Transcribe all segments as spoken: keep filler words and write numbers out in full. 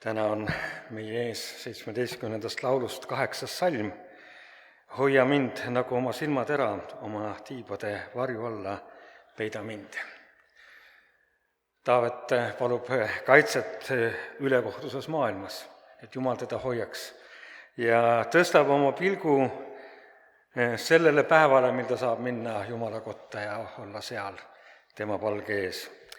täna on meie ees seitsmeteistkümnendast laulust kaheksas salm. Hoia mind nagu oma silmatera, oma tiibade varju alla peida mind. Taavet palub kaitset ülekohtuses maailmas, et Jumal teda hoiaks ja tõstab oma pilgu sellele päevale, mil ta saab minna Jumala kotta ja olla seal tema palge ees.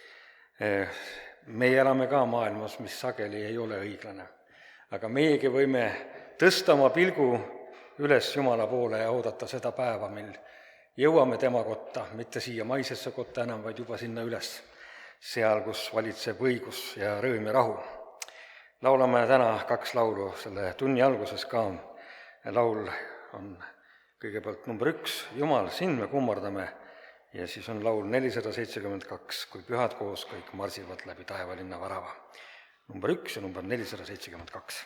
Meie elame ka maailmas, mis sageli ei ole õiglane, aga meiegi võime tõsta oma pilgu üles Jumala poole ja oodata seda päeva, mil jõuame tema kotta, mitte siia maisesse kotta enam, vaid juba sinna üles, seal, kus valitseb õigus ja rõõm ja rahu. Laulame täna kaks laulu selle tunni alguses ka. Laul on kõigepealt number üks, Jumal, sind me kummardame, ja siis on laul nelisada seitsekümmend kaks, kui pühad koos kõik marsivad läbi taevalinna värava. Number üks ja number nelisada seitsekümmend kaks.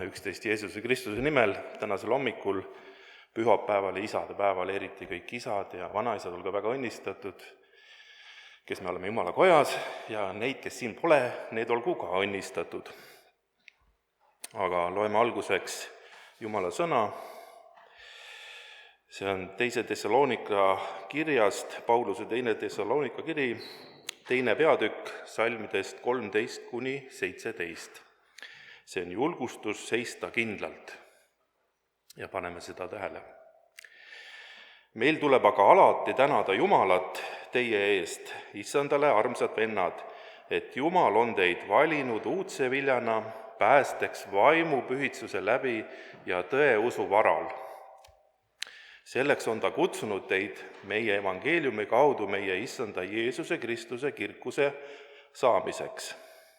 üksteist Jeesuse Kristuse nimel tänasel hommikul, pühapäeval ja isadepäeval, eriti kõik isad ja vanaisad, olge väga õnnistatud, kes me oleme Jumala kojas, ja neid, kes siin pole, need olgu ka õnnistatud. Aga loeme alguseks Jumala sõna. See on teise Thessalonika kirjast, Pauluse teine Thessalonika kiri, teine peatükk, salmidest kolmteist kuni seitseteist. See on julgustus seista kindlalt ja paneme seda tähele. Meil tuleb aga alati tänada Jumalat teie eest, issandale armsad vennad, et Jumal on teid valinud uudse viljana, päästeks vaimu pühitsuse läbi ja tõeusu varal. Selleks on ta kutsunud teid meie evangeeliumi kaudu meie issanda Jeesuse Kristuse kirkuse saamiseks.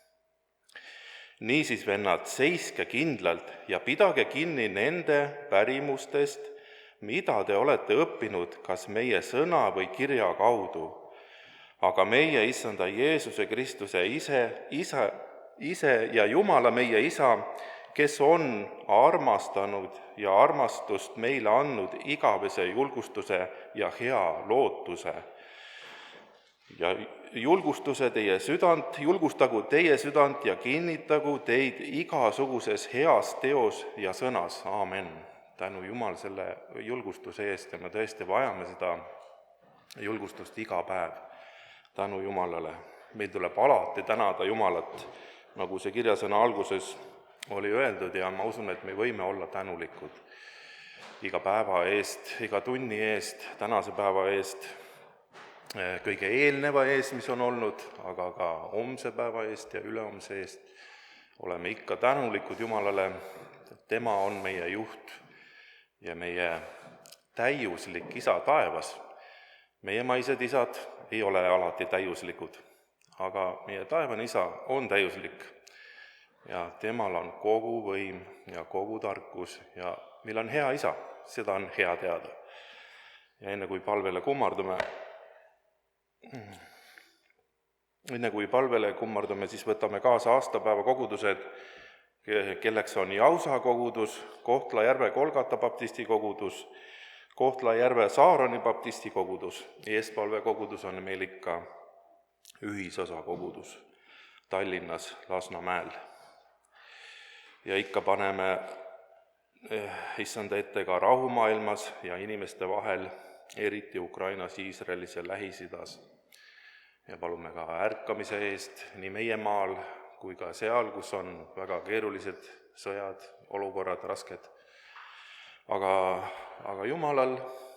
Niisiis, vennad, seiske kindlalt ja pidage kinni nende pärimustest, mida te olete õppinud kas meie sõna või kirja kaudu. Aga meie issanda Jeesuse Kristuse ise, isa, ise ja Jumala meie isa, kes on armastanud ja armastust meile andnud igavese julgustuse ja hea lootuse. Ja julgustuse teie südant, julgustagu teie südant ja kinnitagu teid igasuguses heas teos ja sõnas. Aamen. Tänu Jumal selle julgustuse eest ja me tõesti vajame seda julgustust iga päev. Tänu Jumalale. Meil tuleb alati tänada Jumalat, nagu see kirjasõna alguses oli öeldud, ja ma usun, et me võime olla tänulikud iga päeva eest, iga tunni eest, tänase päeva eest, kõige eelneva eest, mis on olnud, aga ka homse päeva eest ja ülehomse eest. Oleme ikka tänulikud Jumalale, tema on meie juht ja meie täiuslik isa taevas. Meie maised isad ei ole alati täiuslikud, aga meie taevane isa on täiuslik. Ja temal on kogu võim ja kogu tarkus ja meil on hea isa, seda on hea teada. Ja enne kui palvele kummardume, enne kui palvele kummardume, siis võtame kaasa aastapäeva kogudused, kelleks on Jausa kogudus, Kohtla-Järve Kolgata baptisti kogudus, Kohtla-Järve Saaroni baptisti kogudus, eespalve kogudus on meil ikka ühisosa kogudus Tallinnas Lasnamäel. Ja ikka paneme issanda ette ka rahumaailmas ja inimeste vahel, eriti Ukrainas, Iisraelis ja Lähis-Idas. Ja palume ka ärkamise eest nii meie maal kui ka seal, kus on väga keerulised sõjad, olukorrad, rasked. Aga, aga Jumalal,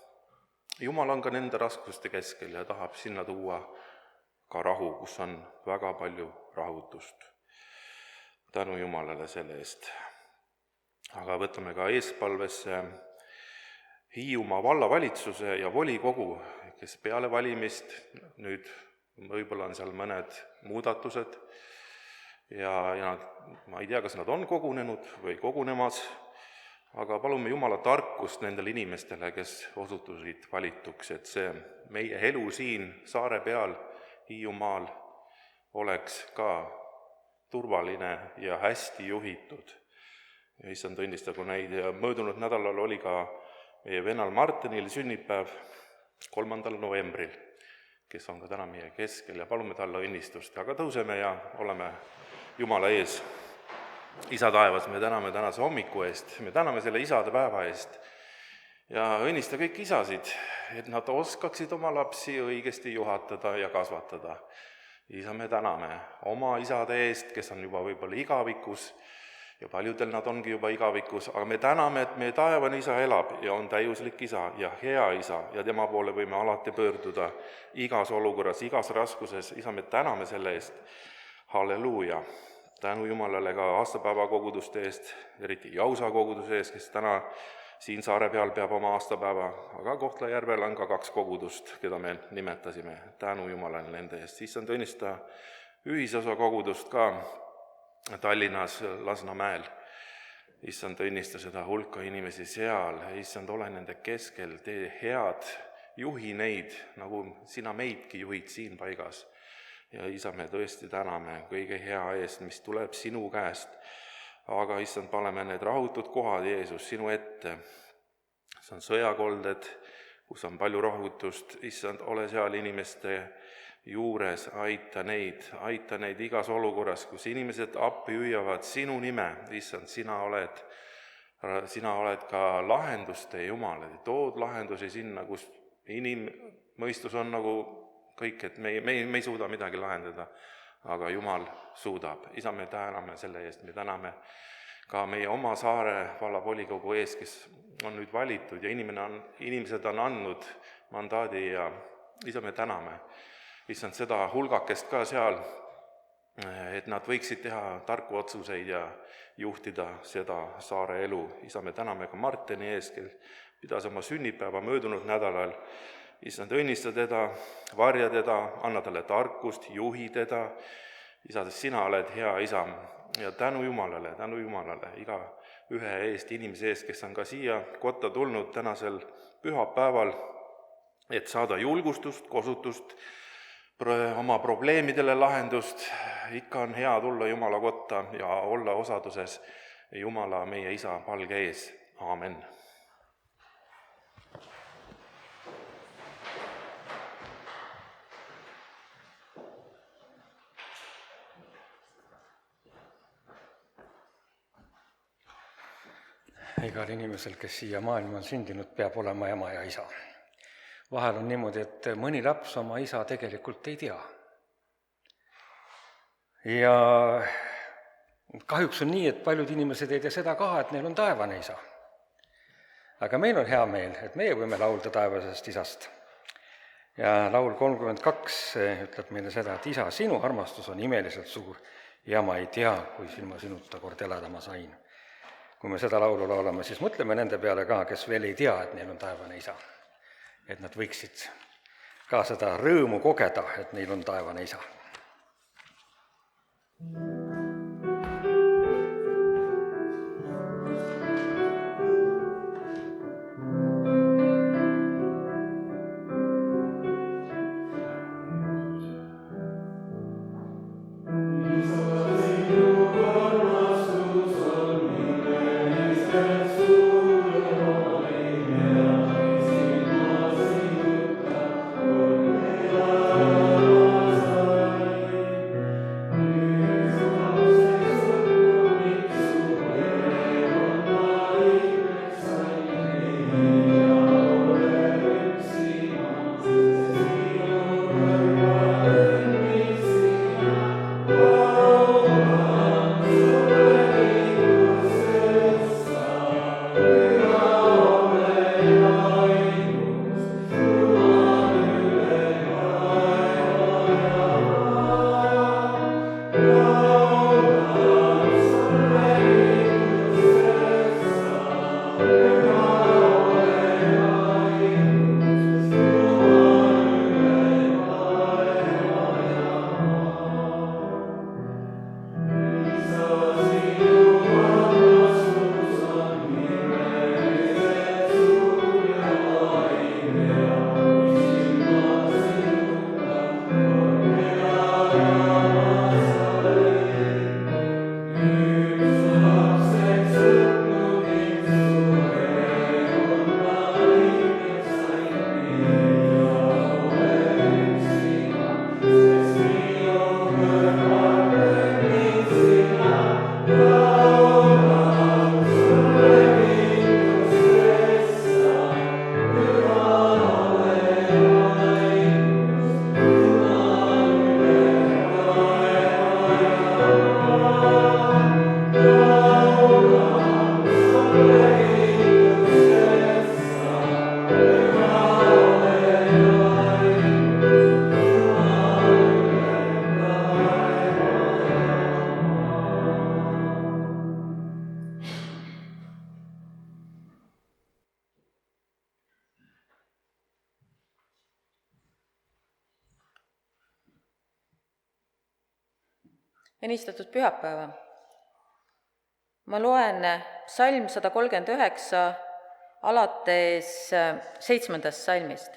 Jumal on ka nende raskuste keskel ja tahab sinna tuua ka rahu, kus on väga palju rahutust. Tänu Jumalale selle eest. Aga võtame ka eespalvesse Hiiumaa vallavalitsuse ja volikogu, kes peale valimist, nüüd võib-olla on seal mõned muudatused ja, ja ma ei tea, kas nad on kogunenud või kogunemas, aga palume Jumala tarkust nendele inimestele, kes osutusid valituks, et see meie elu siin saare peal Hiiumaal oleks ka turvaline ja hästi juhitud. Ja issand õnnistagu neid. Ja möödunud nädalal oli ka meie vennal Martinil sünnipäev kolmandal novembril, kes on ka täna meie keskel ja palume talle õnnistust. Aga tõuseme ja oleme Jumala ees. Isa taevas, me täname tänase hommiku eest, me täname selle isade päeva eest ja õnnista kõik isasid, et nad oskaksid oma lapsi õigesti juhatada ja kasvatada. Isa, me täname oma isade eest, kes on juba võib-olla igavikus ja paljudel nad ongi juba igavikus, aga me täname, et meie taevane isa elab ja on täiuslik isa ja hea isa ja tema poole võime alati pöörduda igas olukorras, igas raskuses. Isa, me täname selle eest. Halleluuja! Tänu Jumalale ka aastapäeva koguduste eest, eriti Jausa koguduse eest, kes täna siin saare peal peab oma aastapäeva, aga Kohtla-Järvel on ka kaks kogudust, keda me nimetasime. Tänu Jumalale nende eest. Issand õnnista ühisosa kogudust ka Tallinnas Lasnamäel. Issand õnnista seda hulka inimesi seal. Issand, ole nende keskel, tee head, juhi neid, nagu sina meidki juhid siin paigas. Ja isa, me tõesti täname kõige hea eest, mis tuleb sinu käest. aga issand, paneme need rahutud kohad, Jeesus, sinu ette. See on sõjakolded, kus on palju rahutust, issand, ole seal inimeste juures, aita neid, aita neid igas olukorras, kus inimesed appi hüüavad sinu nime, issand, sina oled, sina oled ka lahenduste Jumal, tood lahendusi sinna, kus inimmõistus on nagu kõik, et me, me, me ei suuda midagi lahendada, aga Jumal suudab. Isa, me täname selle eest, me täname ka meie oma Saare vallavolikogu ees, kes on nüüd valitud ja inimene on, inimesed on andnud mandaadi ja isa, me täname. Issand, seda hulgakest ka seal, et nad võiksid teha tarku otsuseid ja juhtida seda Saare elu. Isa, me täname ka Martini ees, kes pidas oma sünnipäeva möödunud nädalal. Issand, õnnista teda, varja teda, anna talle tarkust, juhi teda. Isa, sina oled hea isa ja tänu Jumalale, tänu Jumalale, iga ühe eest, inimese eest, kes on ka siia kotta tulnud tänasel pühapäeval, et saada julgustust, kosutust, oma probleemidele lahendust. Ikka on hea tulla Jumala kotta ja olla osaduses Jumala, meie isa palge ees. Aamen. Igal inimesel, kes siia maailma on sündinud, peab olema ema ja isa. Vahel on niimoodi, et mõni laps oma isa tegelikult ei tea. Ja kahjuks on nii, et paljud inimesed ei tea seda ka, et neil on taevane isa. Aga meil on hea meel, et meie võime laulda taevasest isast. Ja laul kolmkümmend kaks ütleb meile seda, et isa, sinu armastus on imeliselt suur ja ma ei tea, kui ilma sinuta kord elada ma sain. Kui me seda laulu laulame, siis mõtleme nende peale ka, kes veel ei tea, et neil on taevane isa. Et nad võiksid ka seda rõõmu kogeda, et neil on taevane isa. Enistatud pühapäeva. Ma loen salm sada kolmkümmend üheksa alates seitsmendast salmist.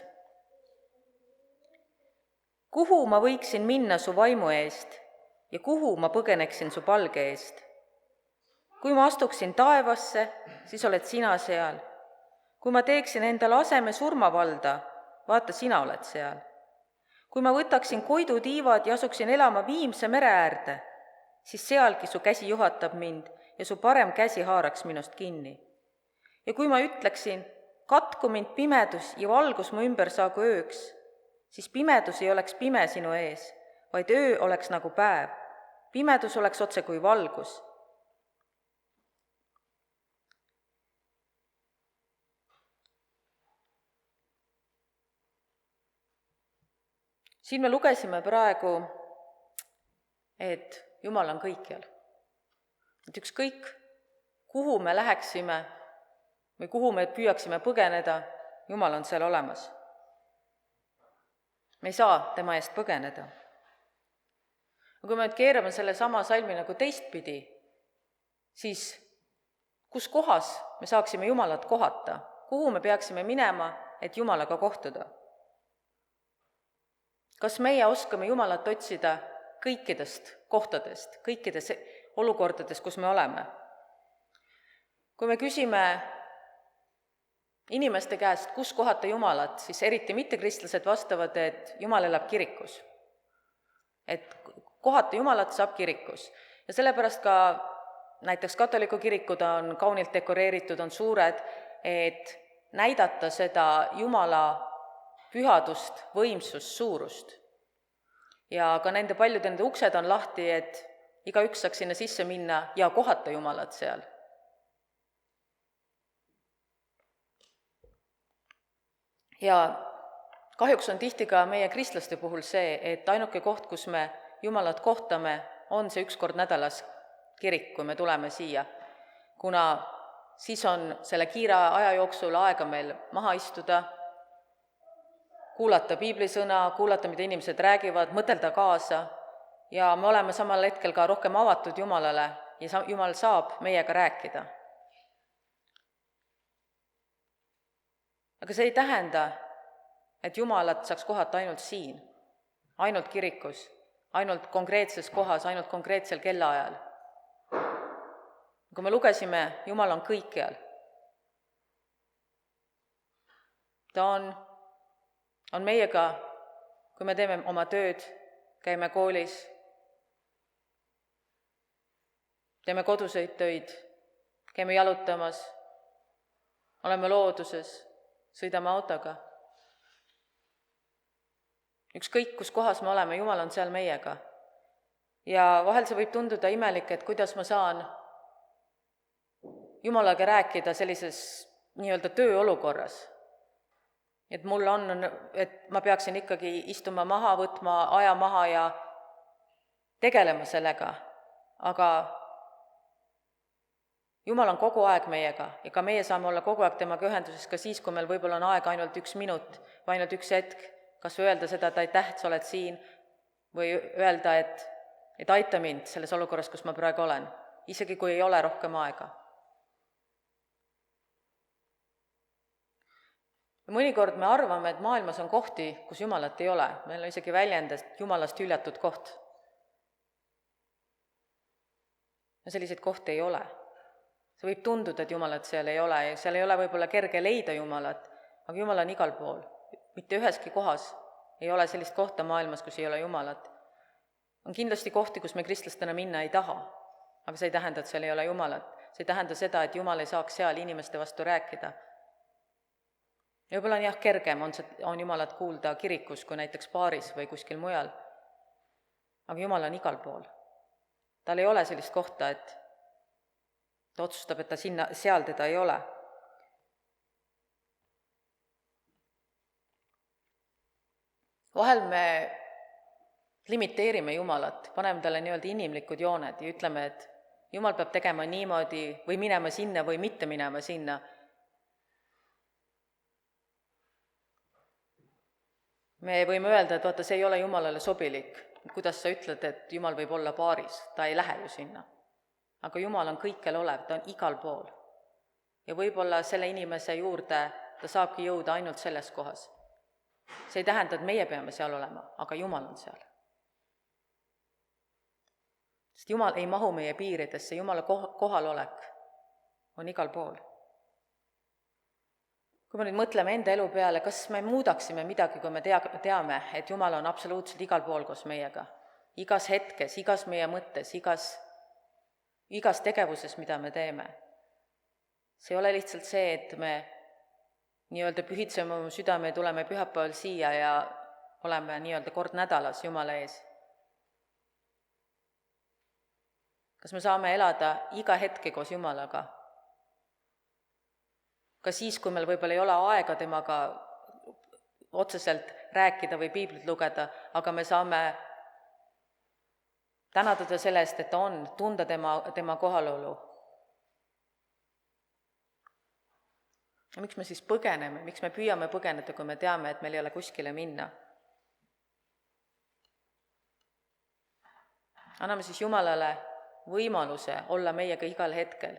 Kuhu ma võiksin minna su vaimu eest ja kuhu ma põgeneksin su palge eest? kui ma astuksin taevasse, siis oled sina seal. Kui ma teeksin endale aseme surmavalda, vaata, sina oled seal. Kui ma võtaksin koidutiivad ja asuksin elama Viimse mere äärde, siis sealgi su käsi juhatab mind ja su parem käsi haaraks minust kinni. Ja kui ma ütleksin, katku mind pimedus ja valgus mu ümber saagu ööks, siis pimedus ei oleks pime sinu ees, vaid öö oleks nagu päev. Pimedus oleks otse kui valgus. Siin me lugesime praegu, et Jumal on kõikjal. Et ükskõik, kuhu me läheksime või kuhu me püüaksime põgeneda, Jumal on seal olemas. Me ei saa tema eest põgeneda. Aga kui me nüüd keerame selle sama salmi nagu teistpidi, siis kus kohas me saaksime Jumalat kohata? Kuhu me peaksime minema, et Jumalaga kohtuda? Kas meie oskame Jumalat otsida kõikidest kohtadest, kõikides olukordades, kus me oleme? Kui me küsime inimeste käest, kus kohata Jumalat, siis eriti mittekristlased vastavad, et Jumal elab kirikus. Et kohata Jumalat saab kirikus. Ja sellepärast ka näiteks katoliku kirikud on kaunilt dekoreeritud, on suured, et näidata seda Jumala pühadust, võimsust, suurust. Ja ka nende paljude nende uksed on lahti, et igaüks saaks sinna sisse minna ja kohata Jumalat seal. Ja kahjuks on tihti ka meie kristlaste puhul see, et ainuke koht, kus me Jumalat kohtame, on see üks kord nädalas kirik, kui me tuleme siia, kuna siis on selle kiire aja jooksul aega meil maha istuda, kuulata piiblisõna, kuulata, mida inimesed räägivad, mõtelda kaasa ja me oleme samal hetkel ka rohkem avatud Jumalale ja Jumal saab meiega rääkida. Aga see ei tähenda, et Jumalat saaks kohata ainult siin, ainult kirikus, ainult konkreetses kohas, ainult konkreetsel kellaajal. Kui me lugesime, Jumal on kõikjal. Ta on, on meiega, kui me teeme oma tööd, käime koolis, teeme koduseid töid, käime jalutamas, oleme looduses, sõidame autoga. Ükskõik, kus kohas me oleme, Jumal on seal meiega. Ja vahel see võib tunduda imelik, et kuidas ma saan Jumalaga rääkida sellises nii-öelda tööolukorras. Et mul on, et ma peaksin ikkagi istuma maha, võtma aja maha ja tegelema sellega. Aga Jumal on kogu aeg meiega ja ka meie saame olla kogu aeg temaga ühenduses ka siis, kui meil võib-olla on aeg ainult üks minut või ainult üks hetk, kas või öelda seda, et aitäh, sa oled siin, või öelda, et, et aita mind selles olukorras, kus ma praegu olen, isegi kui ei ole rohkem aega. Mõnikord me arvame, et maailmas on kohti, kus Jumalat ei ole. Meil on isegi väljendest Jumalast hüljatud koht. Ja selliseid kohti ei ole. See võib tunduda, et Jumalat seal ei ole ja seal ei ole võib-olla kerge leida Jumalat, aga Jumal on igal pool. Mitte üheski kohas ei ole sellist kohta maailmas, kus ei ole Jumalat. On kindlasti kohti, kus me kristlastena minna ei taha, aga see ei tähenda, et seal ei ole Jumalat. See ei tähenda seda, et Jumal ei saaks seal inimeste vastu rääkida. Ja võib-olla on jah kergem, on, see, on Jumalat kuulda kirikus kui näiteks baaris või kuskil mujal. Aga Jumal on igal pool. Tal ei ole sellist kohta, et ta otsustab, et ta sinna, seal teda ei ole. Vahel me limiteerime Jumalat, paneme talle nii-öelda inimlikud jooned ja ütleme, et Jumal peab tegema niimoodi või minema sinna või mitte minema sinna. Me võime öelda, et vaata, see ei ole Jumalale sobilik. Kuidas sa ütled, et Jumal võib olla baaris? Ta ei lähe ju sinna. Aga Jumal on kõikjal olev, ta on igal pool. Ja võib-olla selle inimese juurde ta saabki jõuda ainult selles kohas. See ei tähenda, et meie peame seal olema, aga Jumal on seal. Sest Jumal ei mahu meie piiridesse, Jumala kohalolek on igal pool. Kui me nüüd mõtleme enda elu peale, kas me muudaksime midagi, kui me tea, teame, et Jumal on absoluutselt igal pool koos meiega, igas hetkes, igas meie mõttes, igas, igas tegevuses, mida me teeme. See ei ole lihtsalt see, et me nii-öelda pühitseme oma südame ja tuleme pühapäeval siia ja oleme nii-öelda kord nädalas Jumala ees. Kas me saame elada iga hetke koos Jumalaga? Ka siis, kui meil võib-olla ei ole aega temaga otseselt rääkida või piiblit lugeda, aga me saame tänada ta selle eest, et ta on, tunda tema, tema kohalolu. Ja miks me siis põgeneme, miks me püüame põgeneda, kui me teame, et meil ei ole kuskile minna? Anname siis Jumalale võimaluse olla meiega igal hetkel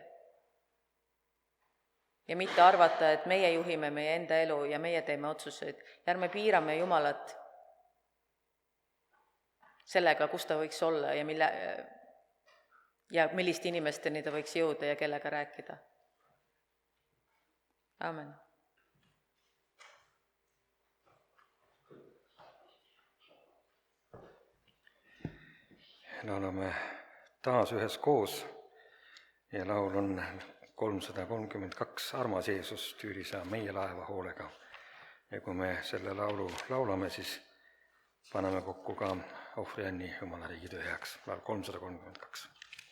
ja mitte arvata, et meie juhime meie enda elu ja meie teeme otsuseid. Ja ärme piirame Jumalat sellega, kus ta võiks olla ja, mille, ja millist inimesteni ta võiks jõuda ja kellega rääkida. Amen. Laulame taas üheskoos ja laul on kolmsada kolmkümmend kaks, Armas Jeesus, tüüri sa meie laeva hoolega. Ja kui me selle laulu laulame, siis paneme kokku ka ohvrianni Jumala riigitöö heaks. Laul kolmsada kolmkümmend kaks.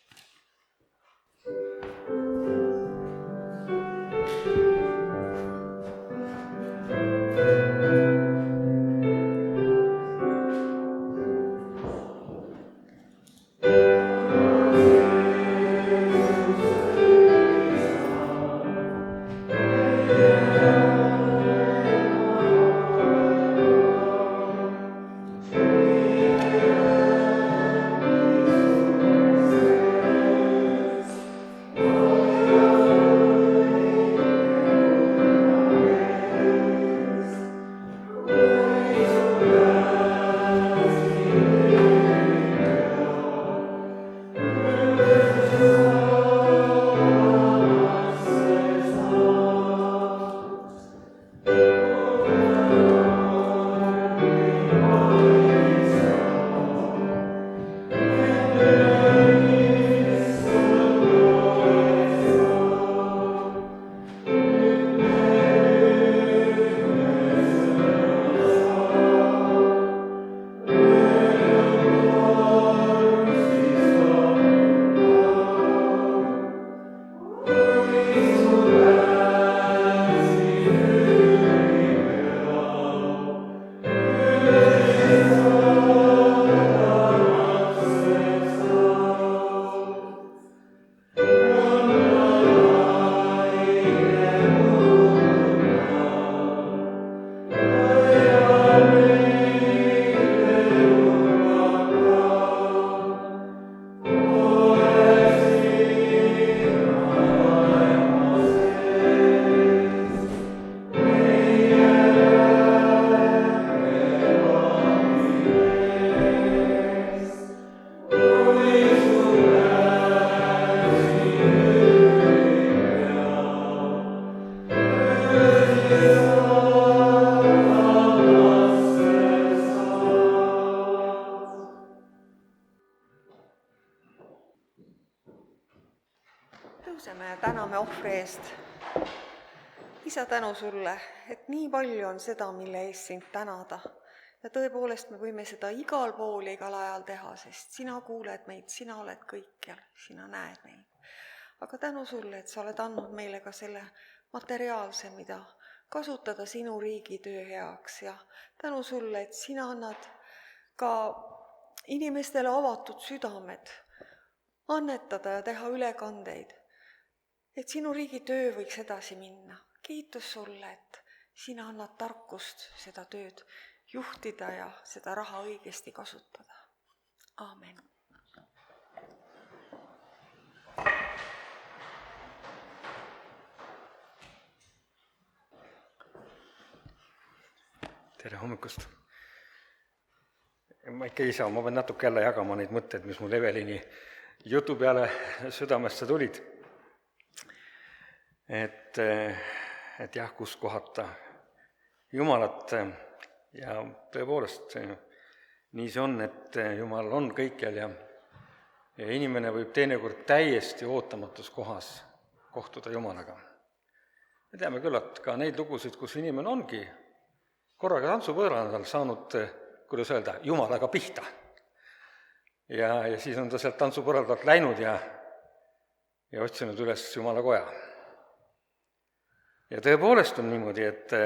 Tõuseme ja täname ohvri eest. Isa, tänu sulle, et nii palju on seda, mille eest sind tänada. Ja tõepoolest me võime seda igal pool ja igal ajal teha, sest sina kuuled meid, sina oled kõikjal, sina näed meid. Aga tänu sulle, et sa oled andnud meile ka selle materiaalse, mida kasutada sinu riigi töö heaks. Ja tänu sulle, et sina annad ka inimestele avatud südamed, annetada ja teha ülekandeid, et sinu riigi töö võiks edasi minna. Kiitus sulle, et sina annad tarkust seda tööd juhtida ja seda raha õigesti kasutada. Aamen. Tere hommikust! Ma ikka ei saa, ma pean natuke jälle jagama neid mõtteid, mis mul Evelini jutu peale südamesse tulid. Et, et jah, kust kohata Jumalat ja tõepoolest nii see on, et Jumal on kõikjal ja, ja inimene võib teinekord täiesti ootamatus kohas kohtuda Jumalaga. Me teame küllalt ka neid lugusid, kus inimene ongi korraga tantsupõõrandal saanud, kuidas öelda, Jumalaga pihta. Ja, ja siis on ta sealt tantsupõõrandalt läinud ja, ja otsinud üles Jumala koja. Ja tõepoolest on niimoodi, et,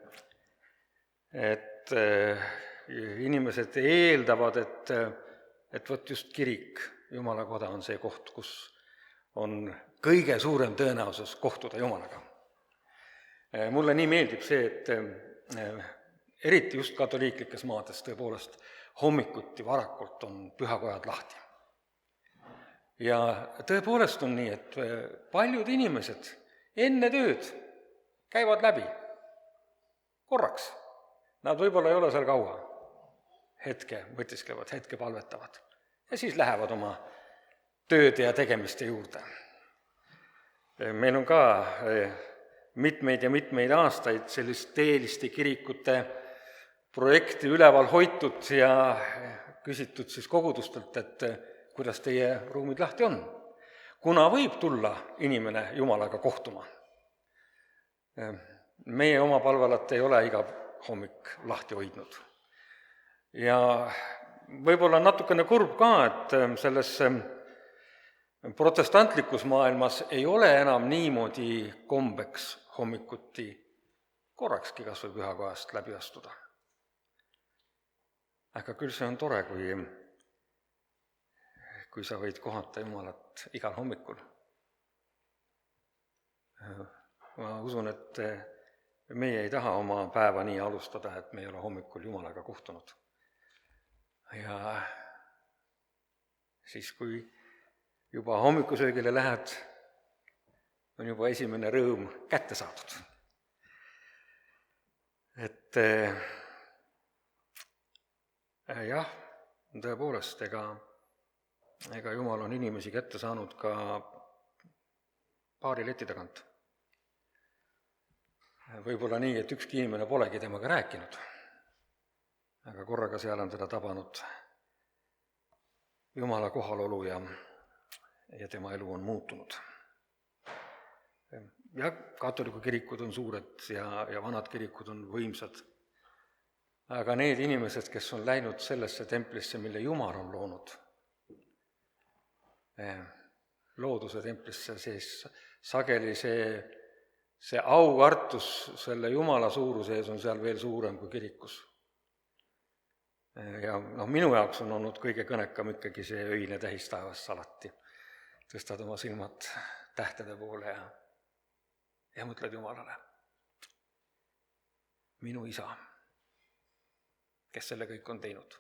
et inimesed eeldavad, et, et võt just kirik, Jumala koda on see koht, kus on kõige suurem tõenäosus kohtuda Jumalaga. Mulle nii meeldib see, et eriti just katoliiklikes maades tõepoolest hommikuti varakult on pühakojad lahti. Ja tõepoolest on nii, et paljud inimesed enne tööd käivad läbi korraks. Nad võib-olla ei ole seal kaua. Hetke mõtisklevad, hetke palvetavad ja siis lähevad oma tööde ja tegemiste juurde. Meil on ka mitmeid ja mitmeid aastaid sellist teeliste kirikute projekti üleval hoitud ja küsitud siis kogudustelt, et kuidas teie ruumid lahti on. Kuna võib tulla inimene Jumalaga kohtuma? Meie oma palvelat ei ole iga hommik lahti hoidnud. Ja võib-olla natukene kurb ka, et selles protestantlikus maailmas ei ole enam niimoodi kombeks hommikuti korrakski kas või pühakojast läbi astuda. Aga küll see on tore, kui, kui sa võid kohata Jumalat igal hommikul. Ma usun, et meie ei taha oma päeva nii alustada, et me ei ole hommikul Jumalaga kohtunud. Ja siis, kui juba hommikusöögile lähed, on juba esimene rõõm kätte saadud. Et jah, tõepoolest, ega, ega Jumal on inimesi kätte saanud ka paari leti tagant. Võib-olla nii, et ükski inimene polegi temaga rääkinud, aga korraga seal on teda tabanud Jumala kohalolu ja, ja tema elu on muutunud. Ja katoliku kirikud on suured ja, ja vanad kirikud on võimsad, aga need inimesed, kes on läinud sellesse templisse, mille Jumal on loonud, looduse templisse, siis sageli see See aukartus selle Jumala suuruse ees on seal veel suurem kui kirikus. Ja noh, minu jaoks on olnud kõige kõnekam ikkagi see öine tähistaevas alati. Tõstad oma silmad tähtede poole ja, ja mõtled Jumalale. Minu isa, kes selle kõik on teinud.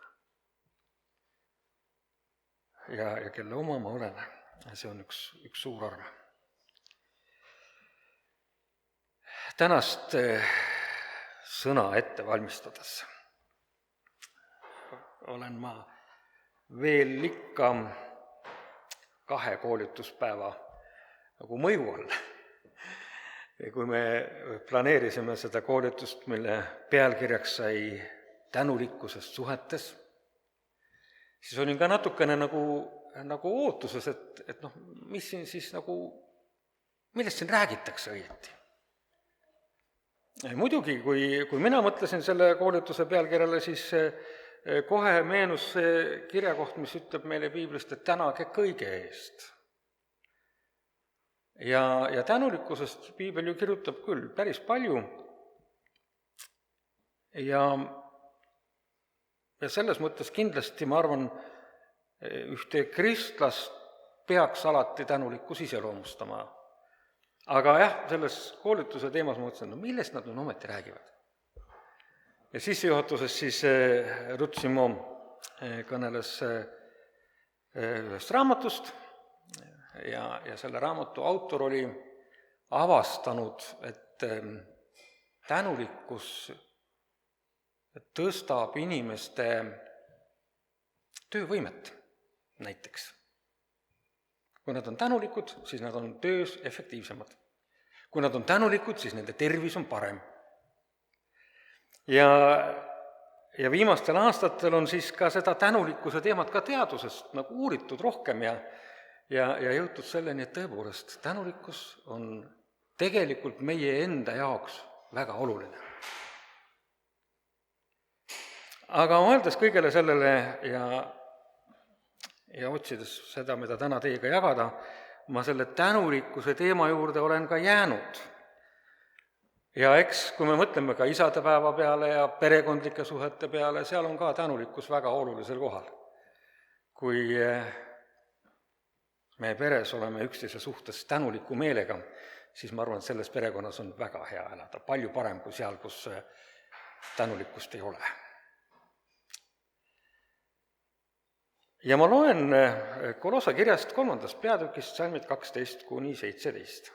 Ja, ja kelle oma ma olen, see on üks, üks suur arm. Tänast sõna ette valmistades olen ma veel ikka kahe koolituspäeva nagu mõju all. Ja kui me planeerisime seda koolitust, mille pealkirjaks sai tänulikkusest suhetes, siis olin ka natukene nagu, nagu ootuses, et, et noh, mis siin siis nagu, millest siin räägitakse õieti. Muidugi, kui, kui mina mõtlesin selle koolituse pealkirjale, siis kohe meenus see kirjakoht, mis ütleb meile piiblist, et tänage kõige eest. Ja, ja tänulikkusest piibel ju kirjutab küll päris palju. Ja, ja selles mõttes kindlasti, ma arvan, ühte kristlast peaks alati tänulikkus iseloomustama. Aga jah, selles koolituse teemas ma mõtlesin, no millest nad nüüd ometi räägivad? Ja sissejuhatuses siis Ruth Simo kõneles ühest raamatust ja, ja selle raamatu autor oli avastanud, et tänulikkus tõstab inimeste töövõimet näiteks. kui nad on tänulikud, siis nad on töös efektiivsemad. Kui nad on tänulikud, siis nende tervis on parem. Ja, ja viimastel aastatel on siis ka seda tänulikkuse teemat ka teadusest nagu uuritud rohkem ja, ja, ja jõutud selleni, et tõepoolest tänulikkus on tegelikult meie enda jaoks väga oluline. Aga mõeldes kõigele sellele ja, ja otsides seda, mida täna teiega jagada, ma selle tänulikkuse teema juurde olen ka jäänud. Ja eks, kui me mõtleme ka isadepäeva peale ja perekondlike suhete peale, seal on ka tänulikkus väga olulisel kohal. Kui me peres oleme üksteise suhtes tänuliku meelega, siis ma arvan, et selles perekonnas on väga hea elada, palju parem kui seal, kus tänulikkust ei ole. Ja ma loen Kolossa kirjast kolmandast peatükist salmid kaksteist kuni seitseteist.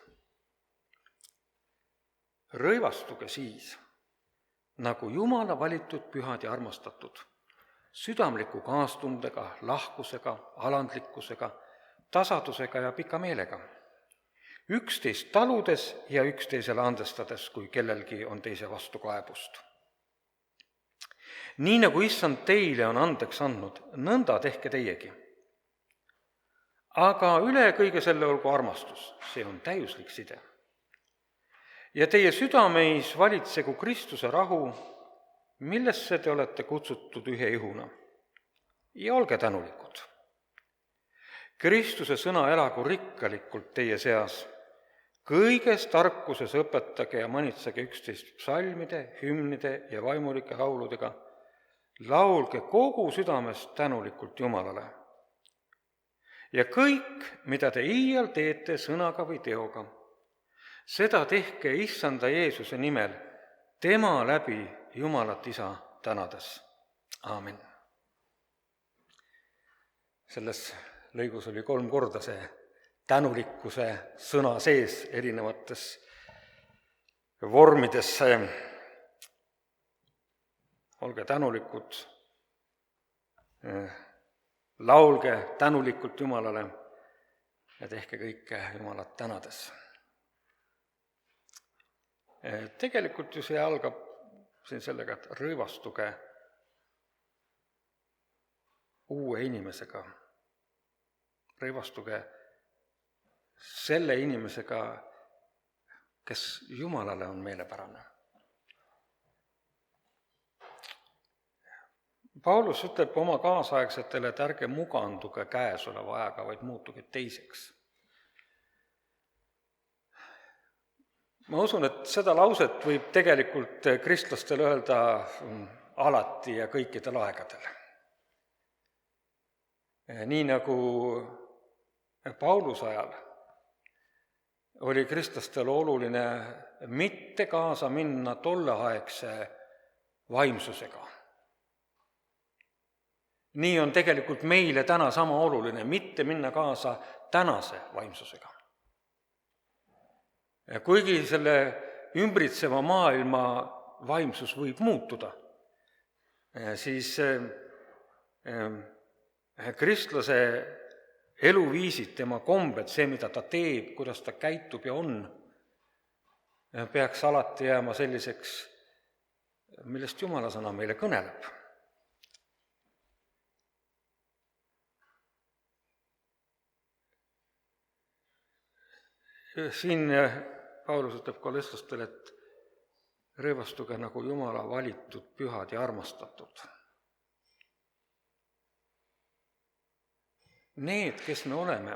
Rõivastuge siis, nagu Jumala valitud pühad ja armastatud, südamliku kaastundega, lahkusega, alandlikkusega, tasadusega ja pika meelega, üksteist taludes ja üksteisele andestades, kui kellelgi on teise vastu kaebust. Nii nagu issand teile on andeks andnud, nõnda tehke teiegi. Aga üle kõige selle olgu armastus, see on täiuslik side. Ja teie südameis valitsegu Kristuse rahu, millesse te olete kutsutud ühe ihuna. Ja olge tänulikud. Kristuse sõna elagu rikkalikult teie seas. Kõiges tarkuses õpetage ja manitsege üksteist psalmide, hümnide ja vaimulike lauludega. Laulge kogu südamest tänulikult Jumalale. Ja kõik, mida te iial teete sõnaga või teoga, seda tehke issanda Jeesuse nimel, tema läbi Jumalat Isa tänades. Aamen. Selles lõigus oli kolm korda see tänulikkuse sõna sees erinevates vormides. Olge tänulikud, laulge tänulikult Jumalale ja tehke kõike Jumalat tänades. Tegelikult ju see algab siin sellega, et rõivastuge uue inimesega. Rõivastuge selle inimesega, kes Jumalale on meelepärane. Paulus ütleb oma kaasaegsetele, et ärge muganduge käesoleva ajaga, vaid muutuge teiseks. Ma usun, et seda lauset võib tegelikult kristlastele öelda alati ja kõikidel aegadel. Nii nagu Pauluse ajal oli kristlastel oluline mitte kaasa minna tolleaegse vaimsusega. Nii on tegelikult meile täna sama oluline mitte minna kaasa tänase vaimsusega. Kuigi selle ümbritseva maailma vaimsus võib muutuda, siis kristlase eluviisid, tema kombed, see, mida ta teeb, kuidas ta käitub ja on, peaks alati jääma selliseks, millest Jumala sõna meile kõneleb. Siin Paulus ütleb kolestlastele, et rõivastuge nagu Jumala valitud pühad ja armastatud. Need, kes me oleme,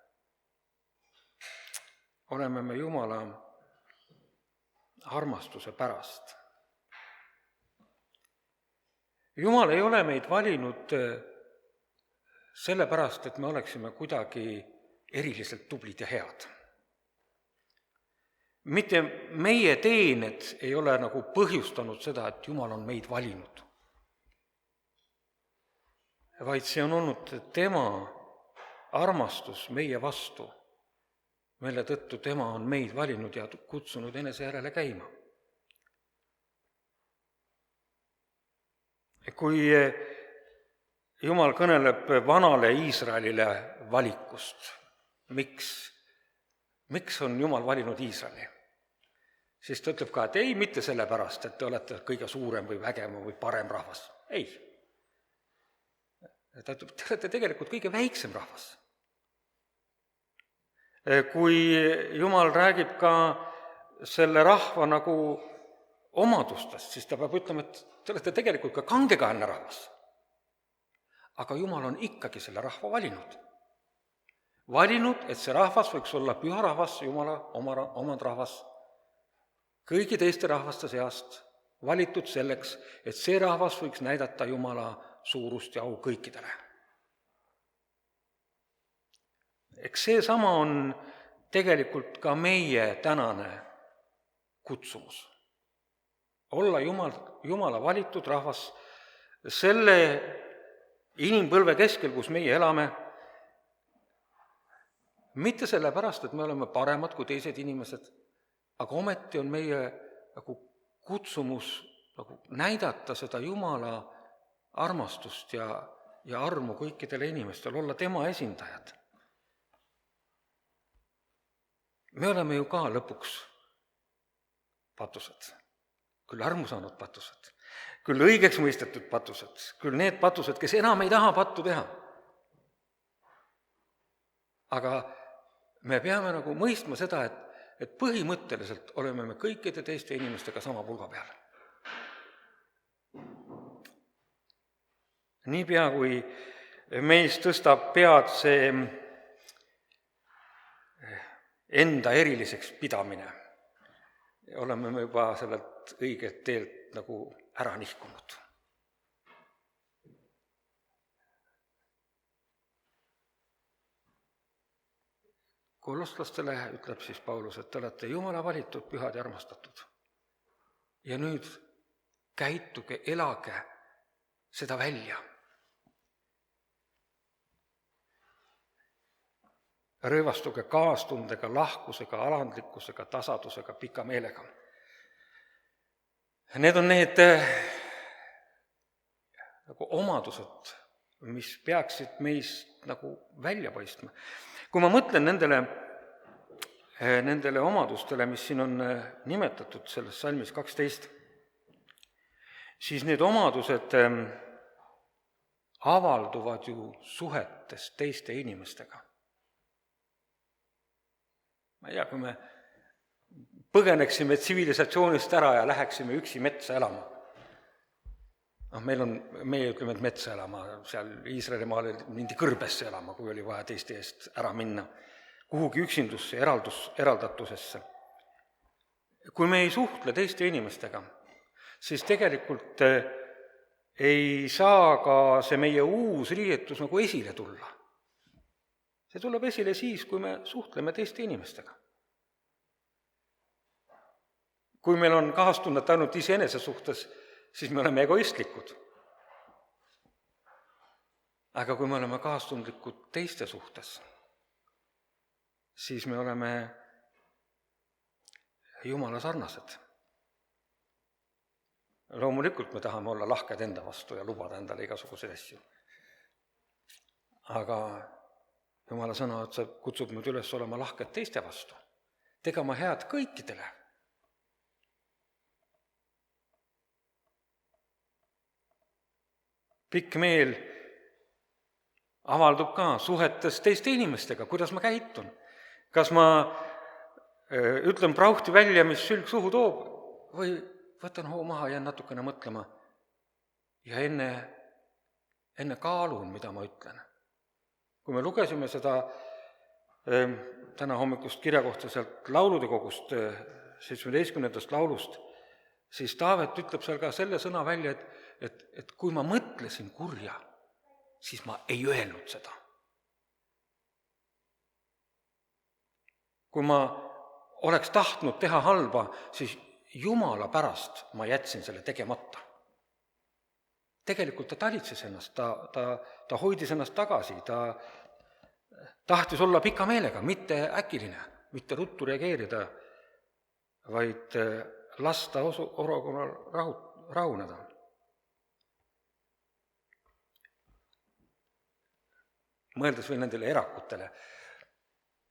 oleme me Jumala armastuse pärast. Jumal ei ole meid valinud sellepärast, et me oleksime kuidagi eriliselt tublid ja head. Mitte meie teened ei ole nagu põhjustanud seda, et Jumal on meid valinud, vaid see on olnud tema armastus meie vastu, mille tõttu tema on meid valinud ja kutsunud enese järele käima. Kui Jumal kõneleb vanale Iisraelile valikust, miks, miks on Jumal valinud Iisraeli, siis ta ütleb ka, et ei, mitte sellepärast, et te olete kõige suurem või vägevam või parem rahvas. Ei. Ta ütleb, te olete tegelikult kõige väiksem rahvas. Kui Jumal räägib ka selle rahva nagu omadustest, siis ta peab ütlema, et te olete tegelikult ka kangekaelne rahvas. Aga Jumal on ikkagi selle rahva valinud. Valinud, et see rahvas võiks olla püha rahvas, Jumala oma, omad rahvas, kõigi teiste rahvaste seast valitud selleks, et see rahvas võiks näidata Jumala suurust ja au kõikidele. Eks see sama on tegelikult ka meie tänane kutsumus. Olla Jumal, Jumala valitud rahvas selle inimpõlve keskel, kus meie elame, mitte sellepärast, et me oleme paremad kui teised inimesed, aga ometi on meie nagu kutsumus nagu näidata seda Jumala armastust ja, ja armu kõikidele inimestele, olla tema esindajad. Me oleme ju ka lõpuks patused, küll armu saanud patused, küll õigeks mõistetud patused, küll need patused, kes enam ei taha pattu teha. Aga me peame nagu mõistma seda, et et põhimõtteliselt oleme me kõikide teiste inimestega sama pulga peal. Niipea, kui meist tõstab pead see enda eriliseks pidamine, oleme me juba sellelt õigelt teelt nagu ära nihkunud. Kolosslastele ütleb siis Paulus, et te olete Jumala valitud, pühad ja armastatud. Ja nüüd käituge, elage seda välja. Rõivastuge kaastundega, lahkusega, alandlikkusega, tasadusega, pika meelega. Need on need nagu omadused, mis peaksid meist nagu välja paistma. Kui ma mõtlen nendele, nendele omadustele, mis siin on nimetatud selles salmis kaksteist, siis need omadused avalduvad ju suhetes teiste inimestega. Ma ei tea, kui me põgeneksime tsivilisatsioonist ära ja läheksime üksi metsa elama. No, meil on, meie ütleme, et metsa elama, seal Iisraelimaal mindi kõrbesse elama, kui oli vaja teiste eest ära minna, kuhugi üksindusse, eraldus, eraldatusesse. Kui me ei suhtle teiste inimestega, siis tegelikult ei saa ka see meie uus riietus nagu esile tulla. See tuleb esile siis, kui me suhtleme teiste inimestega. Kui meil on kaastunnet ainult iseenese suhtes, siis me oleme egoistlikud. Aga kui me oleme kaastundlikud teiste suhtes, siis me oleme Jumala sarnased. Loomulikult me tahame olla lahked enda vastu ja lubada endale igasuguseid asju. Aga Jumala sõna kutsub meid üles olema lahked teiste vastu, tegema head kõikidele. Pikk meel avaldub ka suhetes teiste inimestega, kuidas ma käitun. Kas ma ütlen prauhti välja, mis sülg suhu toob, või võtan hoo maha, jään natukene mõtlema ja enne, enne kaalun, mida ma ütlen. Kui me lugesime seda täna hommikust kirja kohta sealt laulude kogust, seitsmeteistkümnendast laulust, siis Taavet ütleb seal ka selle sõna välja, et Et, et kui ma mõtlesin kurja, siis ma ei öelnud seda. Kui ma oleks tahtnud teha halba, siis Jumala pärast ma jätsin selle tegemata. Tegelikult ta talitses ennast, ta, ta, ta hoidis ennast tagasi, ta tahtis olla pika meelega, mitte äkiline, mitte ruttu reageerida, vaid lasta orokonnal rahu, rahuneda. Mõeldes või nendele erakutele,